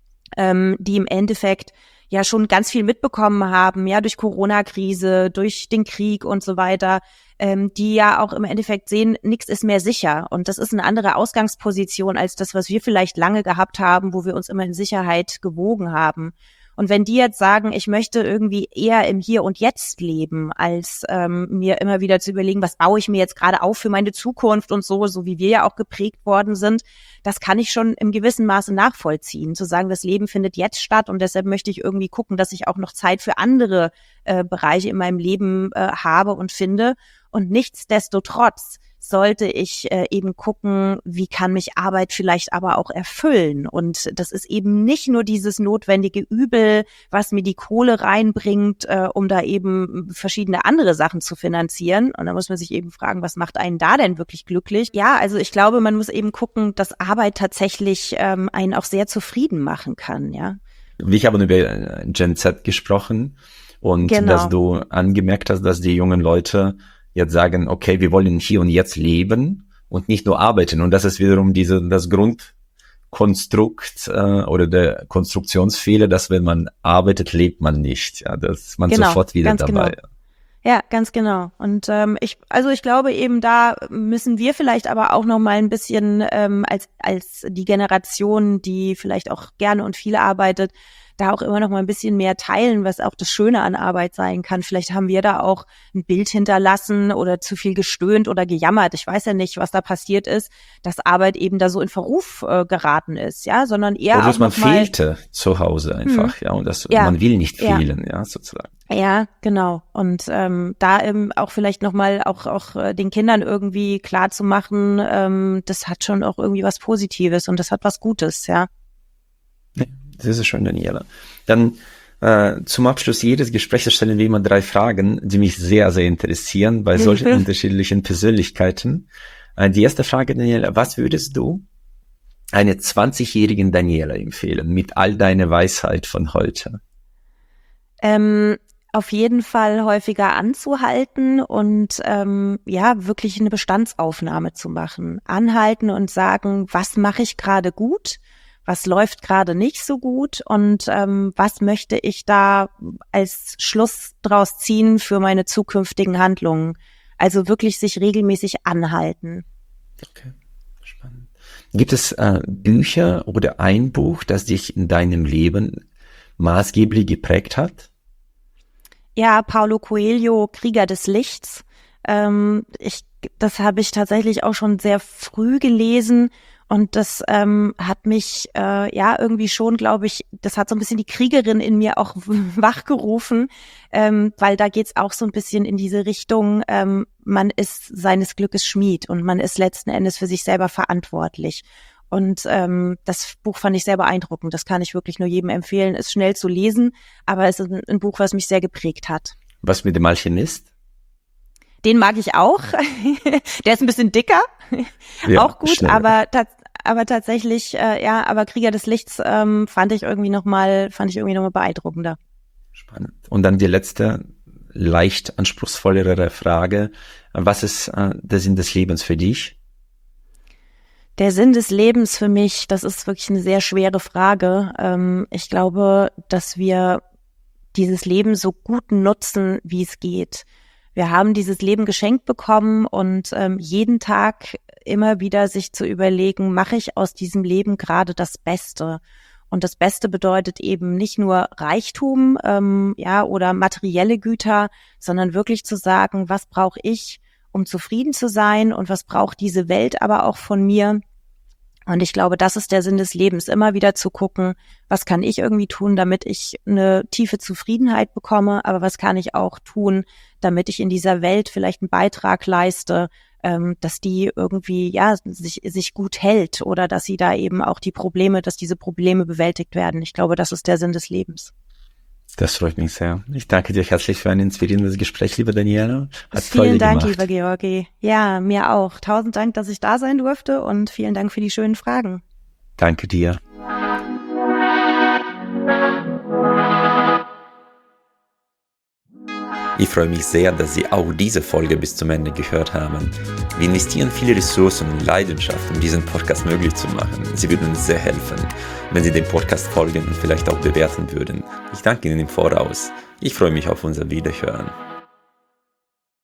die im Endeffekt ja schon ganz viel mitbekommen haben, ja, durch Corona-Krise, durch den Krieg und so weiter, die ja auch im Endeffekt sehen, nichts ist mehr sicher. Und das ist eine andere Ausgangsposition als das, was wir vielleicht lange gehabt haben, wo wir uns immer in Sicherheit gewogen haben. Und wenn die jetzt sagen, ich möchte irgendwie eher im Hier und Jetzt leben, als mir immer wieder zu überlegen, was baue ich mir jetzt gerade auf für meine Zukunft und so wie wir ja auch geprägt worden sind, das kann ich schon im gewissen Maße nachvollziehen. Zu sagen, das Leben findet jetzt statt und deshalb möchte ich irgendwie gucken, dass ich auch noch Zeit für andere Bereiche in meinem Leben habe und finde. Und nichtsdestotrotz sollte ich eben gucken, wie kann mich Arbeit vielleicht aber auch erfüllen. Und das ist eben nicht nur dieses notwendige Übel, was mir die Kohle reinbringt, um da eben verschiedene andere Sachen zu finanzieren. Und da muss man sich eben fragen, was macht einen da denn wirklich glücklich? Ja, also ich glaube, man muss eben gucken, dass Arbeit tatsächlich einen auch sehr zufrieden machen kann, ja. Wir haben über Gen Z gesprochen und Genau. dass du angemerkt hast, dass die jungen Leute jetzt sagen, okay, wir wollen hier und jetzt leben und nicht nur arbeiten. Und das ist wiederum das Grundkonstrukt oder der Konstruktionsfehler, dass wenn man arbeitet, lebt man nicht. Ja, dass man sofort wieder dabei. Genau. Ja, ganz genau. Und ich glaube eben, da müssen wir vielleicht aber auch noch mal ein bisschen als die Generation, die vielleicht auch gerne und viel arbeitet, da auch immer noch mal ein bisschen mehr teilen, was auch das Schöne an Arbeit sein kann. Vielleicht haben wir da auch ein Bild hinterlassen oder zu viel gestöhnt oder gejammert. Ich weiß ja nicht, was da passiert ist, dass Arbeit eben da so in Verruf geraten ist, ja, sondern eher oder auch dass man noch mal fehlte zu Hause einfach, ja, und man will nicht fehlen, ja, sozusagen. Ja, genau. Und da eben auch vielleicht nochmal auch den Kindern irgendwie klar zu machen, das hat schon auch irgendwie was Positives und das hat was Gutes, ja. Das ist schön, Daniela. Dann zum Abschluss jedes Gesprächs stellen wir immer 3 Fragen, die mich sehr, sehr interessieren bei solchen unterschiedlichen Persönlichkeiten. Die erste Frage, Daniela, was würdest du einer 20-jährigen Daniela empfehlen mit all deiner Weisheit von heute? Auf jeden Fall häufiger anzuhalten und wirklich eine Bestandsaufnahme zu machen. Anhalten und sagen, was mache ich gerade gut? Was läuft gerade nicht so gut und was möchte ich da als Schluss draus ziehen für meine zukünftigen Handlungen? Also wirklich sich regelmäßig anhalten. Okay, spannend. Gibt es Bücher oder ein Buch, das dich in deinem Leben maßgeblich geprägt hat? Ja, Paulo Coelho, Krieger des Lichts. Das habe ich tatsächlich auch schon sehr früh gelesen. Und das hat mich irgendwie schon, glaube ich, das hat so ein bisschen die Kriegerin in mir auch wachgerufen, weil da geht's auch so ein bisschen in diese Richtung, man ist seines Glückes Schmied und man ist letzten Endes für sich selber verantwortlich. Und das Buch fand ich sehr beeindruckend. Das kann ich wirklich nur jedem empfehlen, ist schnell zu lesen, aber es ist ein Buch, was mich sehr geprägt hat. Was mit dem Alchemist? Den mag ich auch. Der ist ein bisschen dicker, Ja, auch gut, schnell. aber tatsächlich, aber Krieger des Lichts fand ich irgendwie noch mal beeindruckender. Spannend. Und dann die letzte, leicht anspruchsvollere Frage. Was ist der Sinn des Lebens für dich? Der Sinn des Lebens für mich, das ist wirklich eine sehr schwere Frage. Ich glaube, dass wir dieses Leben so gut nutzen, wie es geht. Wir haben dieses Leben geschenkt bekommen und jeden Tag immer wieder sich zu überlegen, mache ich aus diesem Leben gerade das Beste? Und das Beste bedeutet eben nicht nur Reichtum, oder materielle Güter, sondern wirklich zu sagen, was brauche ich, um zufrieden zu sein und was braucht diese Welt aber auch von mir? Und ich glaube, das ist der Sinn des Lebens, immer wieder zu gucken, was kann ich irgendwie tun, damit ich eine tiefe Zufriedenheit bekomme, aber was kann ich auch tun, damit ich in dieser Welt vielleicht einen Beitrag leiste, dass die irgendwie sich gut hält oder dass sie da eben auch dass diese Probleme bewältigt werden. Ich glaube, das ist der Sinn des Lebens. Das freut mich sehr. Ich danke dir herzlich für ein inspirierendes Gespräch, liebe Daniela. Hat Vielen Dank, gemacht. lieber Georgi. Ja, mir auch. 1000 Dank, dass ich da sein durfte und vielen Dank für die schönen Fragen. Danke dir. Ich freue mich sehr, dass Sie auch diese Folge bis zum Ende gehört haben. Wir investieren viele Ressourcen und Leidenschaft, um diesen Podcast möglich zu machen. Sie würden uns sehr helfen, wenn Sie dem Podcast folgen und vielleicht auch bewerten würden. Ich danke Ihnen im Voraus. Ich freue mich auf unser Wiederhören.